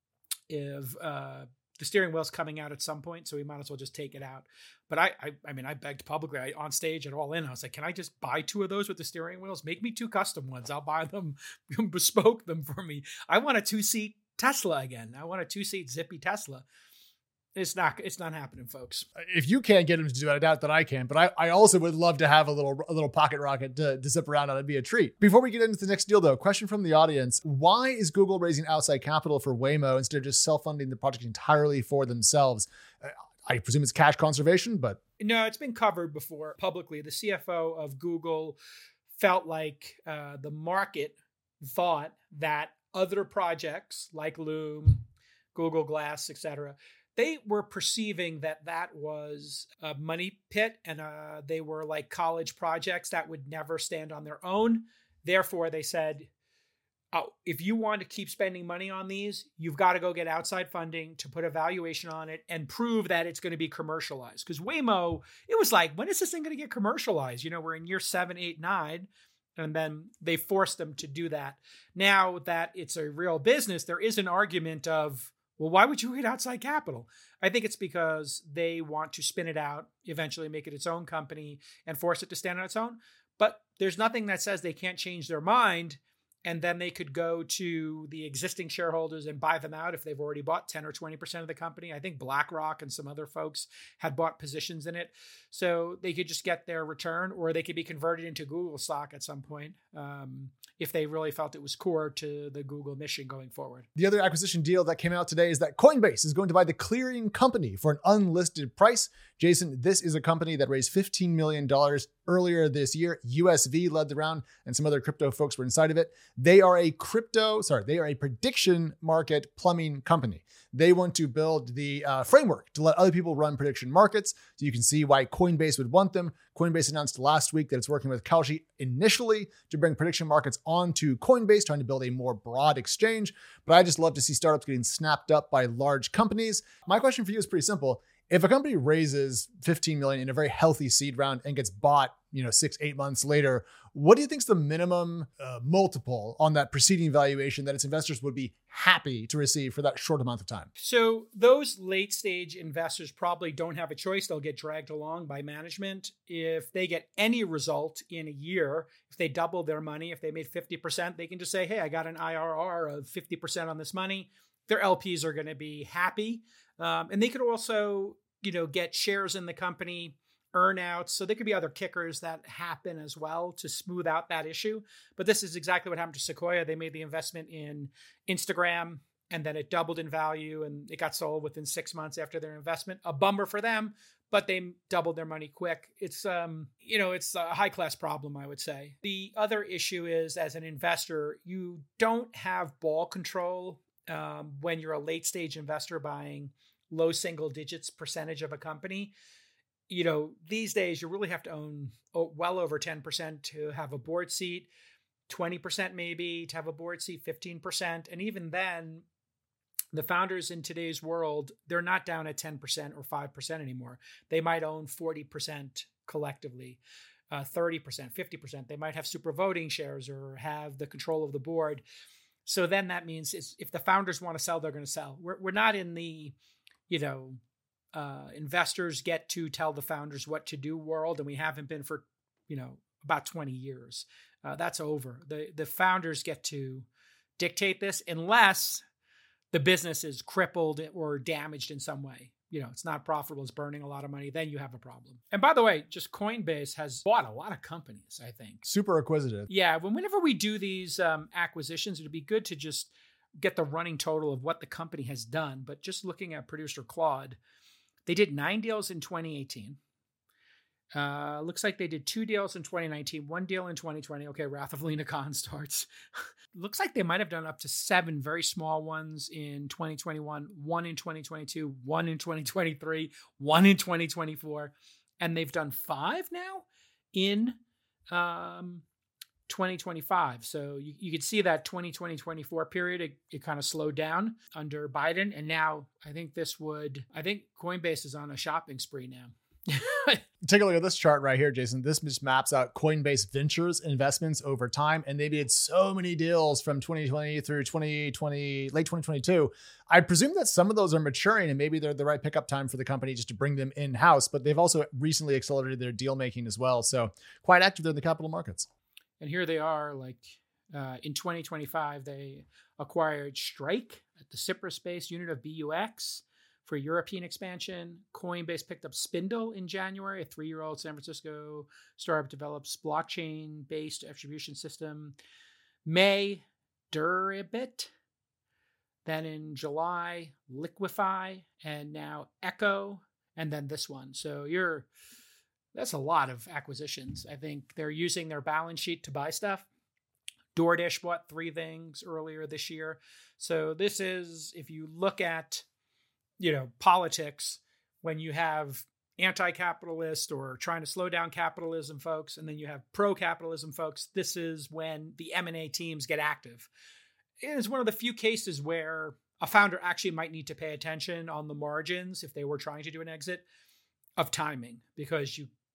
If uh, the steering wheel's coming out at some point, so he might as well just take it out. But I, I, I mean, I begged publicly I, on stage at All In. I was like, can I just buy two of those with the steering wheels? Make me two custom ones. I'll buy them, bespoke them for me. I want a two-seat Tesla again. I want a two-seat zippy Tesla. It's not, it's not happening, folks. If you can't get him to do it, I doubt that I can, but I, I also would love to have a little, a little pocket rocket to, to zip around on. It'd be a treat. Before we get into the next deal though, question from the audience. Why is Google raising outside capital for Waymo instead of just self-funding the project entirely for themselves? I presume it's cash conservation, but. No, it's been covered before publicly. The C F O of Google felt like uh, the market thought that other projects like Loom, Google Glass, et cetera, they were perceiving that that was a money pit, and uh, they were like college projects that would never stand on their own. Therefore, they said, oh, if you want to keep spending money on these, you've got to go get outside funding to put a valuation on it and prove that it's going to be commercialized. Because Waymo, it was like, when is this thing going to get commercialized? You know, we're in year seven, eight, nine. And then they forced them to do that. Now that it's a real business, there is an argument of, well, why would you get outside capital? I think it's because they want to spin it out, eventually make it its own company and force it to stand on its own. But there's nothing that says they can't change their mind. And then they could go to the existing shareholders and buy them out if they've already bought ten or twenty percent of the company. I think BlackRock and some other folks had bought positions in it. So they could just get their return, or they could be converted into Google stock at some point um, if they really felt it was core to the Google mission going forward. The other acquisition deal that came out today is that Coinbase is going to buy the clearing company for an unlisted price. Jason, this is a company that raised fifteen million dollars earlier this year. U S V led the round and some other crypto folks were inside of it. They are a crypto, sorry, they are a prediction market plumbing company. They want to build the uh, framework to let other people run prediction markets. So you can see why Coinbase would want them. Coinbase announced last week that it's working with Kalshi initially to bring prediction markets onto Coinbase, trying to build a more broad exchange. But I just love to see startups getting snapped up by large companies. My question for you is pretty simple. If a company raises fifteen million dollars in a very healthy seed round and gets bought, you know, six, eight months later, what do you think is the minimum uh, multiple on that preceding valuation that its investors would be happy to receive for that short amount of time? So those late stage investors probably don't have a choice. They'll get dragged along by management. If they get any result in a year, if they double their money, if they made fifty percent, they can just say, hey, I got an I R R of fifty percent on this money. Their L Ps are going to be happy. Um, and they could also, you know, get shares in the company, earnouts. So there could be other kickers that happen as well to smooth out that issue. But this is exactly what happened to Sequoia. They made the investment in Instagram and then it doubled in value and it got sold within six months after their investment. A bummer for them, but they doubled their money quick. It's, um, you know, it's a high class problem, I would say. The other issue is, as an investor, you don't have ball control um, when you're a late stage investor buying low single digits percentage of a company. You know, these days you really have to own well over ten percent to have a board seat, twenty percent maybe to have a board seat, fifteen percent. And even then, the founders in today's world, they're not down at ten percent or five percent anymore. They might own forty percent collectively, uh, thirty percent, fifty percent. They might have super voting shares or have the control of the board. So then that means it's, if the founders want to sell, they're going to sell. We're, we're not in the, you know, uh, investors get to tell the founders what to do world. And we haven't been for, you know, about twenty years. Uh, that's over. The, the founders get to dictate this unless the business is crippled or damaged in some way. You know, it's not profitable, it's burning a lot of money, then you have a problem. And by the way, just Coinbase has bought a lot of companies, I think. Super acquisitive. Yeah, when whenever we do these um, acquisitions, it'd be good to just get the running total of what the company has done. But just looking at producer Claude, they did nine deals in twenty eighteen. Uh, looks like they did two deals in twenty nineteen, one deal in twenty twenty. Okay, Wrath of Lena Khan starts. Looks like they might have done up to seven very small ones in twenty twenty-one, one in twenty twenty-two, one in twenty twenty-three, one in twenty twenty-four. And they've done five now in um, twenty twenty-five. So you, you could see that twenty twenty, twenty-four period, it, it kind of slowed down under Biden. And now I think this would, I think Coinbase is on a shopping spree now. Take a look at this chart right here, Jason. This just maps out Coinbase Ventures investments over time, and they did so many deals from twenty twenty through twenty twenty, late twenty twenty-two. I presume that some of those are maturing and maybe they're the right pickup time for the company just to bring them in-house, but they've also recently accelerated their deal making as well. So quite active there in the capital markets. And here they are, like uh, in twenty twenty-five, they acquired Strike at the Cyprus-based unit of B U X. For European expansion. Coinbase picked up Spindle in January, a three-year-old San Francisco startup develops blockchain-based attribution system. May, Durabit. Then in July, Liquify, and now Echo, and then this one. So you're that's a lot of acquisitions. I think they're using their balance sheet to buy stuff. DoorDash bought three things earlier this year. So this is, if you look at you know, politics, when you have anti-capitalist or trying to slow down capitalism folks, and then you have pro-capitalism folks, this is when the M and A teams get active. It is one of the few cases where a founder actually might need to pay attention on the margins if they were trying to do an exit of timing, because you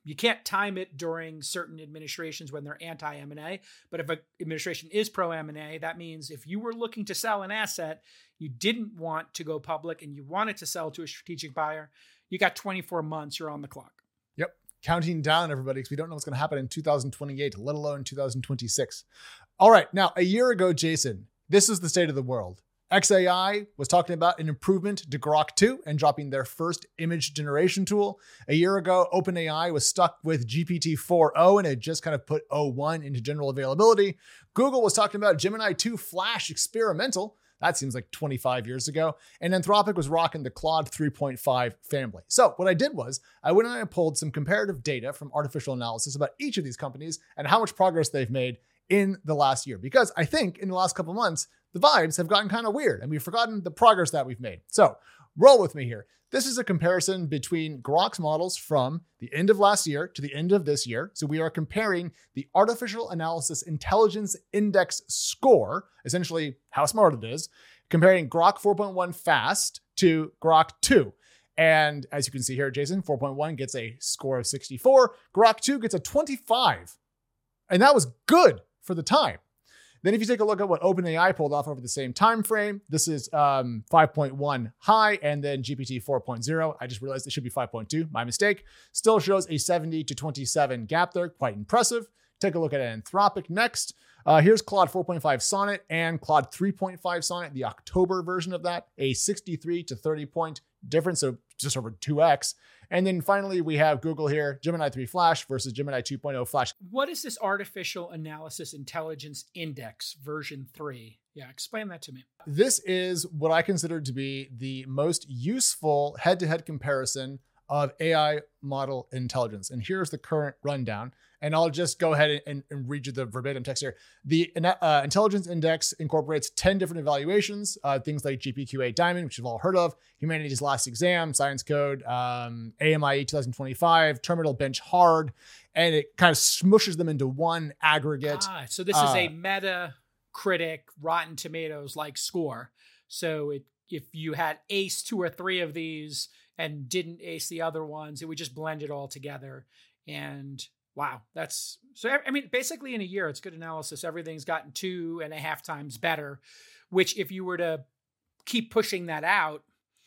you can't time it during certain administrations when they're anti-M and A. But if an administration is pro-M and A, that means if you were looking to sell an asset, you didn't want to go public and you wanted to sell to a strategic buyer, you got twenty-four months, you're on the clock. Yep. Counting down, everybody, because we don't know what's going to happen in two thousand twenty-eight, let alone two thousand twenty-six. All right. Now, a year ago, Jason, this is the state of the world. X A I was talking about an improvement to Grok two and dropping their first image generation tool. A year ago, OpenAI was stuck with G P T four point oh and had just kind of put oh one into general availability. Google was talking about Gemini two Flash experimental. That seems like twenty-five years ago. And Anthropic was rocking the Claude three point five family. So what I did was I went and I pulled some comparative data from artificial analysis about each of these companies and how much progress they've made in the last year. Because I think in the last couple of months, the vibes have gotten kind of weird and we've forgotten the progress that we've made. So roll with me here. This is a comparison between Grok's models from the end of last year to the end of this year. So we are comparing the Artificial Analysis Intelligence Index score, essentially how smart it is, comparing Grok four point one Fast to Grok two. And as you can see here, Jason, four point one gets a score of sixty-four. Grok two gets a twenty-five. And that was good for the time. Then if you take a look at what OpenAI pulled off over the same time frame, this is um, five point one high and then G P T four point oh. I just realized it should be five point two. My mistake. Still shows a seventy to twenty-seven gap there. Quite impressive. Take a look at Anthropic next. Uh, here's Claude four point five Sonnet and Claude three point five Sonnet, the October version of that. A sixty-three to thirty point difference, so just over two x. And then finally, we have Google here, Gemini three Flash versus Gemini two point oh Flash. What is this Artificial Analysis Intelligence Index version three? Yeah, explain that to me. This is what I consider to be the most useful head-to-head comparison of A I model intelligence. And here's the current rundown. And I'll just go ahead and, and read you the verbatim text here. The uh, Intelligence Index incorporates ten different evaluations, uh, things like G P Q A Diamond, which you've all heard of, Humanity's Last Exam, Science Code, um, A M I E twenty twenty-five, Terminal Bench Hard, and it kind of smushes them into one aggregate. Ah, so this uh, is a Metacritic, Rotten Tomatoes like score. So it, if you had aced two or three of these and didn't ace the other ones, it would just blend it all together. And wow, that's so. I mean, basically in a year, it's good analysis. Everything's gotten two and a half times better, which if you were to keep pushing that out,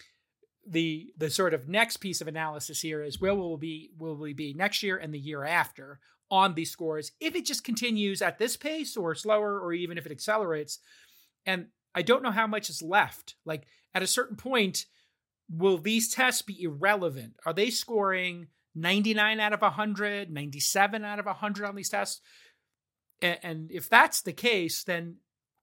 the the sort of next piece of analysis here is where will we be, will we be next year and the year after on these scores, if it just continues at this pace or slower, or even if it accelerates. And I don't know how much is left. Like at a certain point, will these tests be irrelevant? Are they scoring ninety-nine out of one hundred, ninety-seven out of one hundred on these tests? And, and if that's the case, then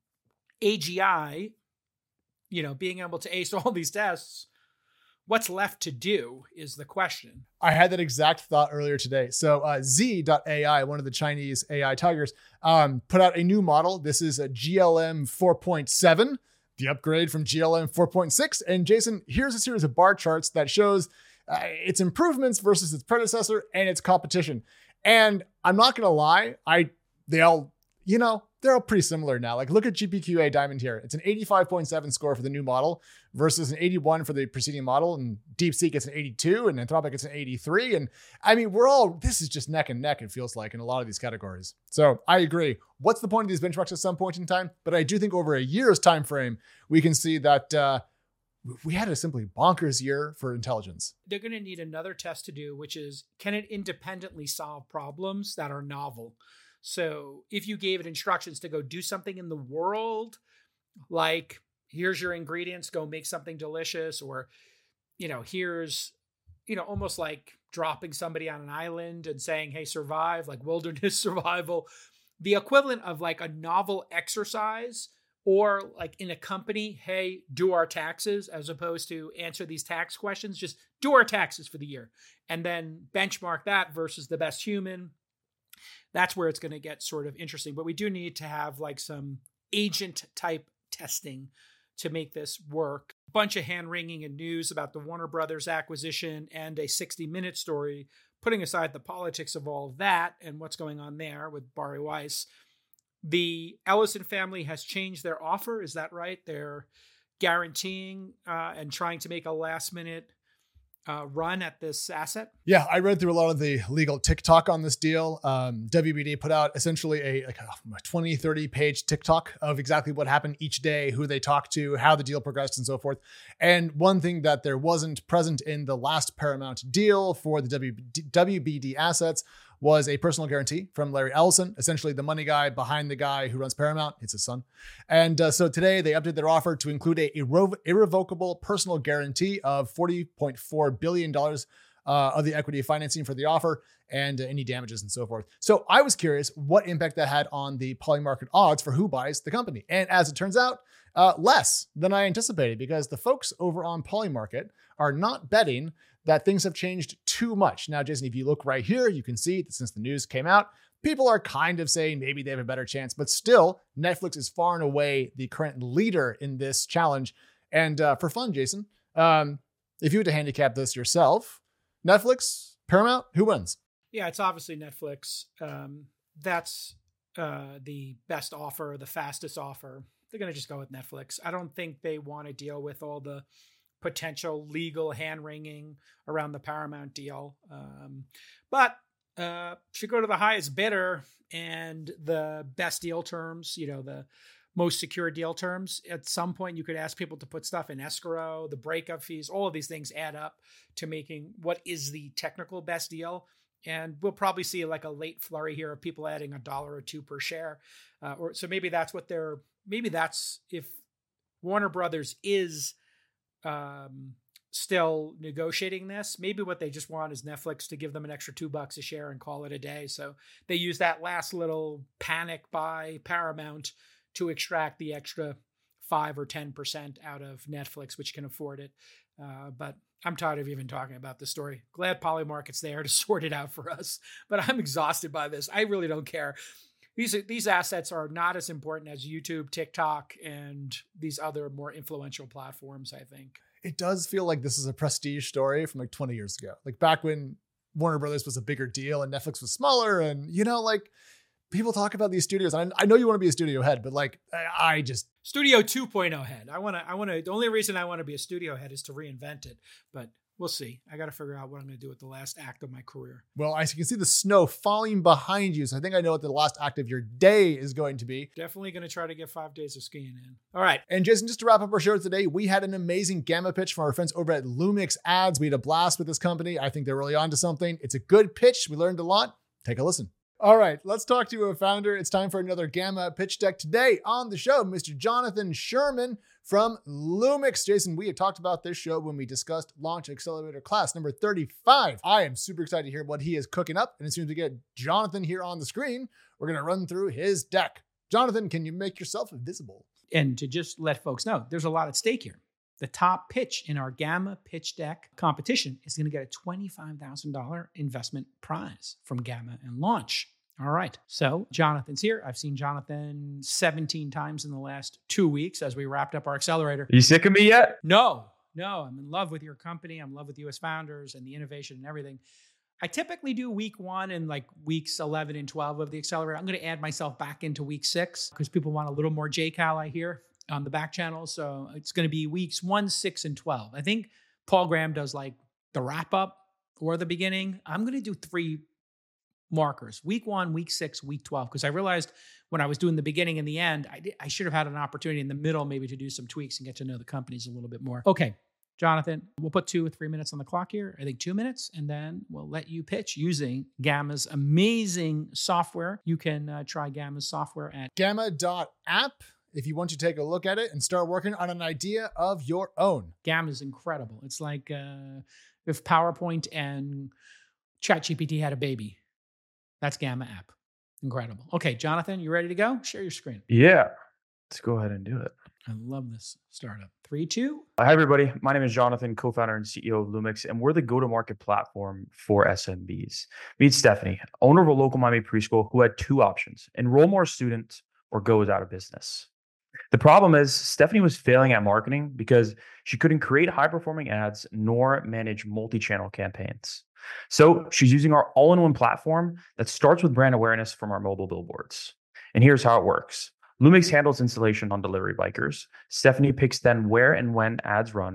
A G I, you know, being able to ace all these tests, what's left to do is the question. I had that exact thought earlier today. So uh, Z dot A I, one of the Chinese A I tigers, um, put out a new model. This is a G L M four point seven, the upgrade from G L M four point six. And Jason, here's a series of bar charts that shows uh, its improvements versus its predecessor and its competition. And I'm not going to lie, I they all, you know, they're all pretty similar now. Like look at G P Q A Diamond here. It's an eighty-five point seven score for the new model versus an eighty-one for the preceding model. And DeepSeek gets an eighty-two and Anthropic gets an eighty-three. And I mean, we're all, this is just neck and neck, it feels like, in a lot of these categories. So I agree. What's the point of these benchmarks at some point in time? But I do think over a year's time frame, we can see that uh, we had a simply bonkers year for intelligence. They're going to need another test to do, which is, can it independently solve problems that are novel? So if you gave it instructions to go do something in the world, like here's your ingredients, go make something delicious, or, you know, here's, you know, almost like dropping somebody on an island and saying, hey, survive, like wilderness survival, the equivalent of like a novel exercise, or like in a company, hey, do our taxes, as opposed to answer these tax questions, just do our taxes for the year and then benchmark that versus the best human. That's where it's going to get sort of interesting. But we do need to have like some agent type testing to make this work. A bunch of hand wringing and news about the Warner Brothers acquisition and a sixty minute story, putting aside the politics of all of that and what's going on there with Bari Weiss. The Ellison family has changed their offer. Is that right? They're guaranteeing uh, and trying to make a last minute uh, run at this asset? Yeah, I read through a lot of the legal TikTok on this deal. Um, W B D put out essentially a, like a twenty, thirty page TikTok of exactly what happened each day, who they talked to, how the deal progressed, and so forth. And one thing that there wasn't present in the last Paramount deal for the W B D assets was a personal guarantee from Larry Ellison, essentially the money guy behind the guy who runs Paramount. It's his son. And uh, so today they updated their offer to include a irrevo- irrevocable personal guarantee of forty point four billion dollars uh, of the equity financing for the offer and uh, any damages and so forth. So I was curious what impact that had on the Polymarket odds for who buys the company. And as it turns out, uh, less than I anticipated, because the folks over on Polymarket are not betting that things have changed too much. Now, Jason, if you look right here, you can see that since the news came out, people are kind of saying maybe they have a better chance, but still, Netflix is far and away the current leader in this challenge. And uh, for fun, Jason, um, if you were to handicap this yourself, Netflix, Paramount, who wins? Yeah, it's obviously Netflix. Um, that's uh, the best offer, the fastest offer. They're going to just go with Netflix. I don't think they want to deal with all the potential legal hand-wringing around the Paramount deal. Um, but uh, should go to the highest bidder and the best deal terms, you know, the most secure deal terms. At some point, you could ask people to put stuff in escrow, the breakup fees, all of these things add up to making what is the technical best deal. And we'll probably see like a late flurry here of people adding a dollar or two per share. Uh, or so maybe that's what they're, maybe that's if Warner Brothers is um, still negotiating this, maybe what they just want is Netflix to give them an extra two bucks a share and call it a day. So they use that last little panic by Paramount to extract the extra five or ten percent out of Netflix, which can afford it. Uh, but I'm tired of even talking about this story. Glad Polymarket's there to sort it out for us, but I'm exhausted by this. I really don't care. These these assets are not as important as YouTube, TikTok, and these other more influential platforms, I think. It does feel like this is a prestige story from like twenty years ago. Like back when Warner Brothers was a bigger deal and Netflix was smaller. And, you know, like people talk about these studios. I, I know you want to be a studio head, but like I, I just... Studio two point oh head. I want to, I want to, the only reason I want to be a studio head is to reinvent it. But we'll see. I got to figure out what I'm going to do with the last act of my career. Well, I can see the snow falling behind you. So I think I know what the last act of your day is going to be. Definitely going to try to get five days of skiing in. All right. And Jason, just to wrap up our show today, we had an amazing gamma pitch from our friends over at Lumix Ads. We had a blast with this company. I think they're really onto something. It's a good pitch. We learned a lot. Take a listen. All right, let's talk to a founder. It's time for another Gamma pitch deck. Today on the show, Mister Jonathan Sherman from Lumix. Jason, we had talked about this show when we discussed Launch Accelerator class number thirty-five. I am super excited to hear what he is cooking up. And as soon as we get Jonathan here on the screen, we're going to run through his deck. Jonathan, can you make yourself visible? And to just let folks know, there's a lot at stake here. The top pitch in our Gamma pitch deck competition is going to get a twenty-five thousand dollars investment prize from Gamma and Launch. All right. So Jonathan's here. I've seen Jonathan seventeen times in the last two weeks as we wrapped up our accelerator. Are you sick of me yet? No, no. I'm in love with your company. I'm in love with you as founders and the innovation and everything. I typically do week one and like weeks eleven and twelve of the accelerator. I'm going to add myself back into week six because people want a little more J CAL, I hear, on the back channel. So it's going to be weeks one, six, and twelve. I think Paul Graham does like the wrap up or the beginning. I'm going to do three markers, week one, week six, week twelve, because I realized when I was doing the beginning and the end, I, did, I should have had an opportunity in the middle maybe to do some tweaks and get to know the companies a little bit more. Okay, Jonathan, we'll put two or three minutes on the clock here. I think two minutes, and then we'll let you pitch using Gamma's amazing software. You can uh, try Gamma's software at gamma dot app if you want to take a look at it and start working on an idea of your own. Gamma's incredible. It's like uh, if PowerPoint and ChatGPT had a baby. That's Gamma app. Incredible. Okay, Jonathan, you ready to go? Share your screen. Yeah. Let's go ahead and do it. I love this startup. Three, two. Hi, everybody. My name is Jonathan, co-founder and C E O of Lumix, and we're the go-to-market platform for S M Bs. Meet Stephanie, owner of a local Miami preschool who had two options: enroll more students or goes out of business. The problem is Stephanie was failing at marketing because she couldn't create high-performing ads nor manage multi-channel campaigns. So she's using our all-in-one platform that starts with brand awareness from our mobile billboards. And here's how it works. Lumix handles installation on delivery bikers. Stephanie picks then where and when ads run.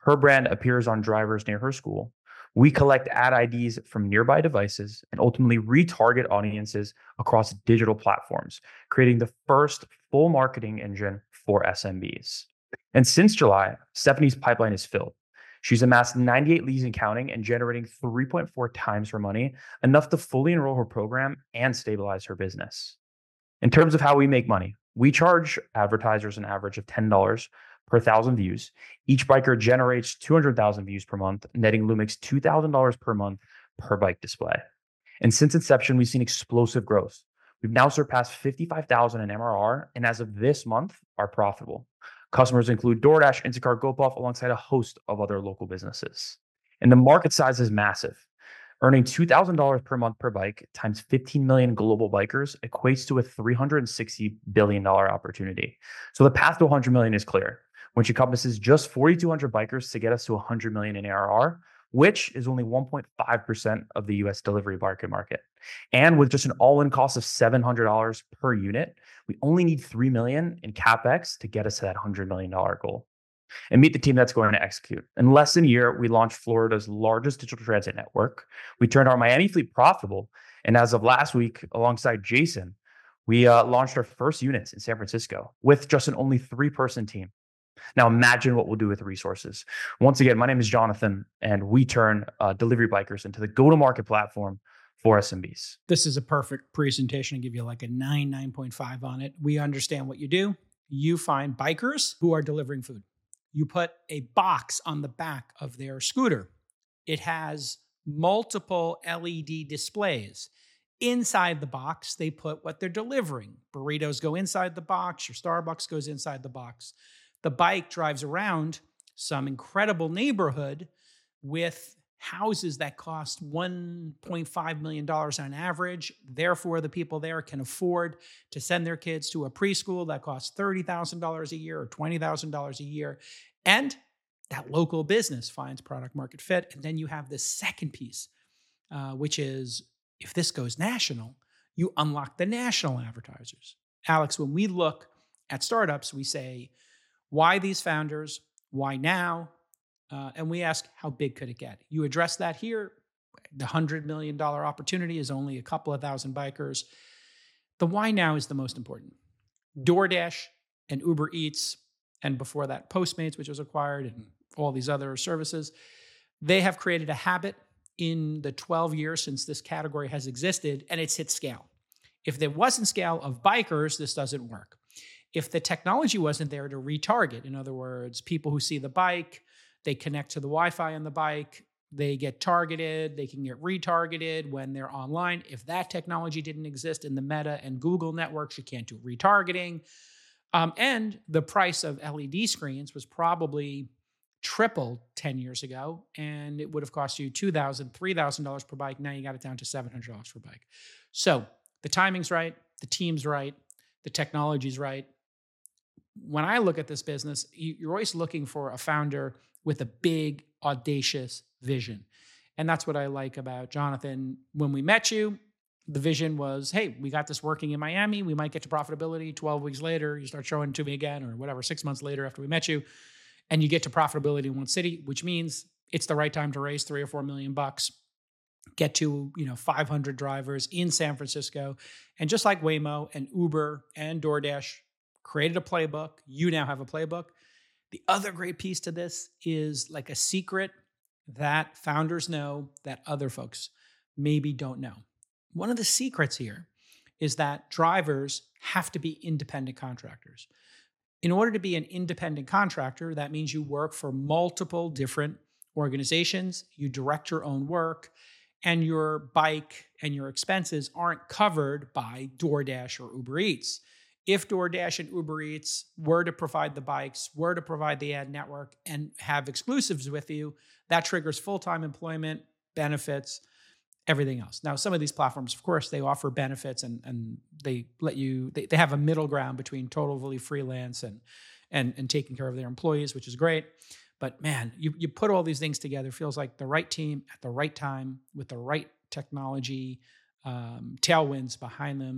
Her brand appears on drivers near her school. We collect ad I Ds from nearby devices and ultimately retarget audiences across digital platforms, creating the first full marketing engine for S M Bs. And since July, Stephanie's pipeline is filled. She's amassed ninety-eight leads and counting and generating three point four times her money, enough to fully enroll her program and stabilize her business. In terms of how we make money, we charge advertisers an average of ten dollars per thousand views. Each biker generates two hundred thousand views per month, netting Lumix two thousand dollars per month per bike display. And since inception, we've seen explosive growth. We've now surpassed fifty-five thousand in M R R, and as of this month, are profitable. Customers include DoorDash, Instacart, GoPuff, alongside a host of other local businesses. And the market size is massive. Earning two thousand dollars per month per bike times fifteen million global bikers equates to a three hundred sixty billion dollars opportunity. So the path to one hundred million is clear, which encompasses just four thousand two hundred bikers to get us to one hundred million in A R R, which is only one point five percent of the U S delivery bike market. And with just an all-in cost of seven hundred dollars per unit, we only need three million dollars in CapEx to get us to that one hundred million dollars goal. And meet the team that's going to execute. In less than a year, we launched Florida's largest digital transit network. We turned our Miami fleet profitable. And as of last week, alongside Jason, we uh, launched our first units in San Francisco with just an only three-person team. Now imagine what we'll do with resources. Once again, my name is Jonathan, and we turn uh, delivery bikers into the go-to-market platform for S M Bs. This is a perfect presentation. I give you like a nine, nine point five on it. We understand what you do. You find bikers who are delivering food. You put a box on the back of their scooter. It has multiple L E D displays. Inside the box, they put what they're delivering. Burritos go inside the box. Your Starbucks goes inside the box. The bike drives around some incredible neighborhood with houses that cost one point five million dollars on average. Therefore, the people there can afford to send their kids to a preschool that costs thirty thousand dollars a year or twenty thousand dollars a year. And that local business finds product market fit. And then you have this second piece, uh, which is if this goes national, you unlock the national advertisers. Alex, when we look at startups, we say, why these founders? Why now? Uh, and we ask, how big could it get? You address that here. The one hundred million dollars opportunity is only a couple of thousand bikers. The why now is the most important. DoorDash and Uber Eats, and before that, Postmates, which was acquired, and all these other services, they have created a habit in the twelve years since this category has existed, and it's hit scale. If there wasn't scale of bikers, this doesn't work. If the technology wasn't there to retarget, in other words, people who see the bike, they connect to the Wi-Fi on the bike, they get targeted, they can get retargeted when they're online. If that technology didn't exist in the Meta and Google networks, you can't do retargeting. Um, and the price of L E D screens was probably tripled ten years ago, and it would have cost you two thousand dollars, three thousand dollars per bike. Now you got it down to seven hundred dollars per bike. So the timing's right, the team's right, the technology's right. When I look at this business, you're always looking for a founder with a big, audacious vision. And that's what I like about Jonathan. When we met you, the vision was, hey, we got this working in Miami. We might get to profitability. twelve weeks later, you start showing it to me again, or whatever, six months later after we met you, and you get to profitability in one city, which means it's the right time to raise three or four million bucks, get to, you know, five hundred drivers in San Francisco. And just like Waymo and Uber and DoorDash created a playbook, you now have a playbook. The other great piece to this is like a secret that founders know that other folks maybe don't know. One of the secrets here is that drivers have to be independent contractors. In order to be an independent contractor, that means you work for multiple different organizations, you direct your own work, and your bike and your expenses aren't covered by DoorDash or Uber Eats. If DoorDash and Uber Eats were to provide the bikes, were to provide the ad network, and have exclusives with you, that triggers full-time employment, benefits, everything else. Now, some of these platforms, of course, they offer benefits and, and they let you, they, they have a middle ground between totally freelance and, and, and taking care of their employees, which is great. But man, you, you put all these things together, feels like the right team at the right time with the right technology, um, tailwinds behind them.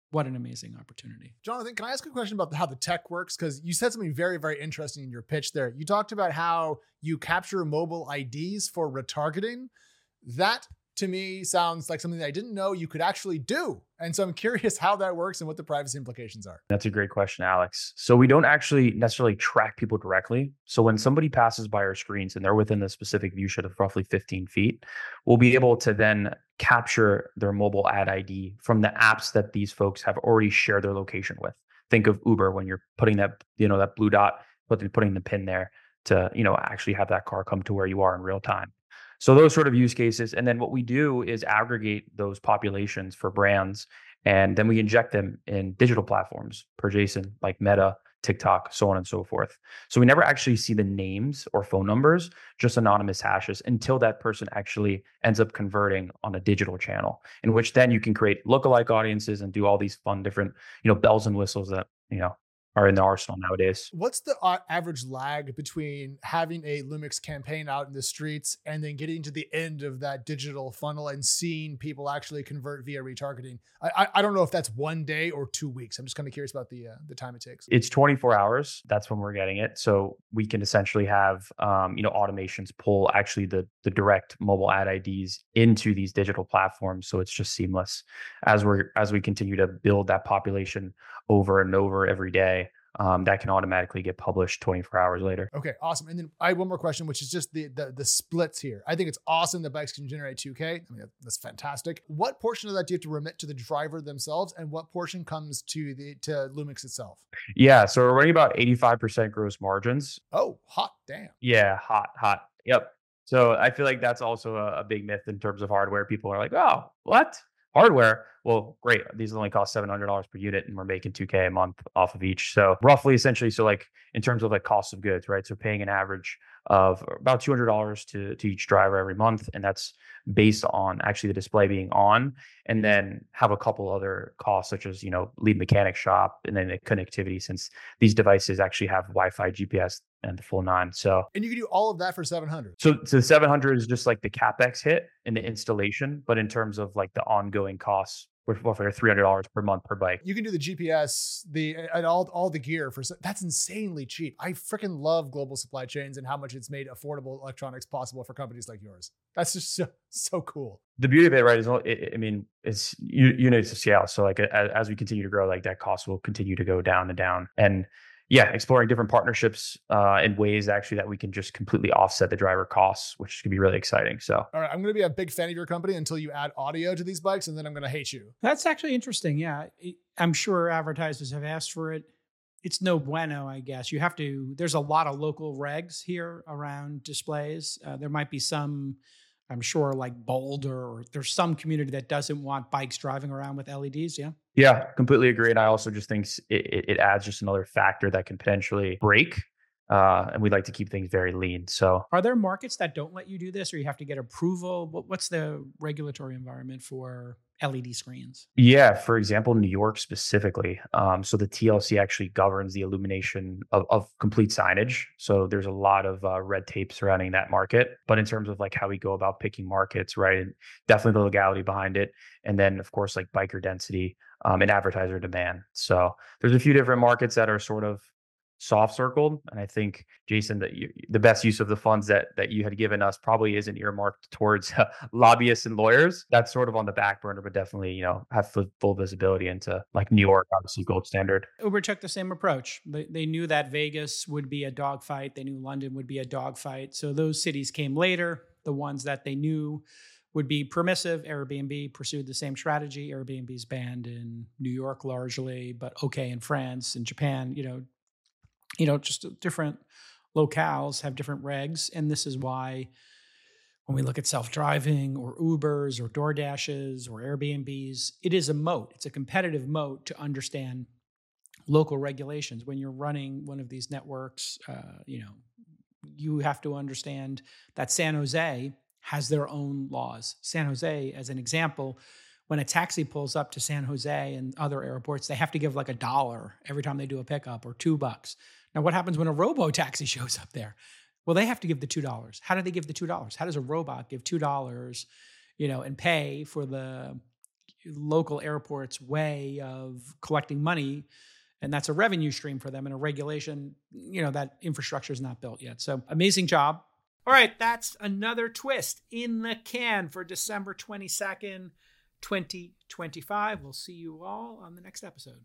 what an amazing opportunity. Jonathan, can I ask a question about how the tech works? Because you said something very, very interesting in your pitch there. You talked about how you capture mobile I Ds for retargeting. That, to me, sounds like something that I didn't know you could actually do. And so I'm curious how that works and what the privacy implications are. That's a great question, Alex. So we don't actually necessarily track people directly. So when somebody passes by our screens and they're within the specific view shed of roughly fifteen feet, we'll be able to then capture their mobile ad I D from the apps that these folks have already shared their location with. Think of Uber when you're putting that, you know, that blue dot, putting the pin there to, you know, actually have that car come to where you are in real time. So those sort of use cases. And then what we do is aggregate those populations for brands, and then we inject them in digital platforms per Jason, like Meta, TikTok, so on and so forth. So we never actually see the names or phone numbers, just anonymous hashes until that person actually ends up converting on a digital channel, in which then you can create lookalike audiences and do all these fun different, you know, bells and whistles that, you know, are in the arsenal nowadays. What's the uh, average lag between having a Lumix campaign out in the streets and then getting to the end of that digital funnel and seeing people actually convert via retargeting? I I, I don't know if that's one day or two weeks. I'm just kind of curious about the uh, the time it takes. It's twenty-four hours. That's when we're getting it. So we can essentially have um, you know, automations pull actually the the direct mobile ad I Ds into these digital platforms. So it's just seamless as we're as we continue to build that population over and over every day. Um, that can automatically get published twenty-four hours later. Okay, awesome. And then I have one more question, which is just the, the the splits here. I think it's awesome that bikes can generate two K. I mean, that's fantastic. What portion of that do you have to remit to the driver themselves, and what portion comes to the to Lumix itself? Yeah, so we're running about eighty-five percent gross margins. Oh, hot damn. Yeah, hot, hot. Yep. So I feel like that's also a, a big myth in terms of hardware. People are like, oh, what? Hardware? Well, great. These only cost seven hundred dollars per unit and we're making two K a month off of each. So roughly, essentially, so like in terms of like cost of goods, right? So paying an average of about two hundred dollars to, to each driver every month. And that's based on actually the display being on, and then have a couple other costs such as, you know, lead mechanic shop, and then the connectivity, since these devices actually have Wi-Fi, G P S, and the full nine. So, and you can do all of that for seven hundred. So, so the seven hundred is just like the CapEx hit in the installation, but in terms of like the ongoing costs, we're roughly three hundred dollars per month per bike. You can do the G P S, the and all all the gear for that's insanely cheap. I freaking love global supply chains and how much it's made affordable electronics possible for companies like yours. That's just so so cool. The beauty of it, right, is it, I mean, it's units of scale. So like as, as we continue to grow, like that cost will continue to go down and down. And yeah, exploring different partnerships uh, in ways actually that we can just completely offset the driver costs, which could be really exciting. So, all right, I'm going to be a big fan of your company until you add audio to these bikes, and then I'm going to hate you. That's actually interesting. Yeah, I'm sure advertisers have asked for it. It's no bueno, I guess. You have to. There's a lot of local regs here around displays. Uh, there might be some, I'm sure, like Boulder, or there's some community that doesn't want bikes driving around with L E Ds. Yeah. Yeah, completely agree. And I also just think it, it adds just another factor that can potentially break. Uh, and we'd like to keep things very lean. So are there markets that don't let you do this, or you have to get approval? What, what's the regulatory environment for L E D screens? Yeah, for example, New York specifically. Um, so the T L C actually governs the illumination of, of complete signage. So there's a lot of uh, red tape surrounding that market. But in terms of like how we go about picking markets, right, and definitely the legality behind it. And then, of course, like biker density um, and advertiser demand. So there's a few different markets that are sort of soft circled. And I think, Jason, that you, the best use of the funds that that you had given us probably isn't earmarked towards uh, lobbyists and lawyers. That's sort of on the back burner, but definitely, you know, have full, full visibility into like New York, obviously gold standard. Uber took the same approach. They, they knew that Vegas would be a dogfight. They knew London would be a dogfight. So those cities came later. The ones that they knew would be permissive. Airbnb pursued the same strategy. Airbnb's banned in New York largely, but okay in France and Japan, you know, you know, just different locales have different regs. And this is why when we look at self-driving or Ubers or DoorDashes or Airbnbs, it is a moat. It's a competitive moat to understand local regulations. When you're running one of these networks, uh, you know, you have to understand that San Jose has their own laws. San Jose, as an example, when a taxi pulls up to San Jose and other airports, they have to give like a dollar every time they do a pickup, or two bucks. Now, what happens when a robo-taxi shows up there? Well, they have to give the two dollars. How do they give the two dollars? How does a robot give two dollars, you know, and pay for the, local airports' way of collecting money. And that's a revenue stream for them, and a regulation, you know, that infrastructure is not built yet. So amazing job. All right, that's another twist in the can for December twenty-second, twenty twenty-five. We'll see you all on the next episode.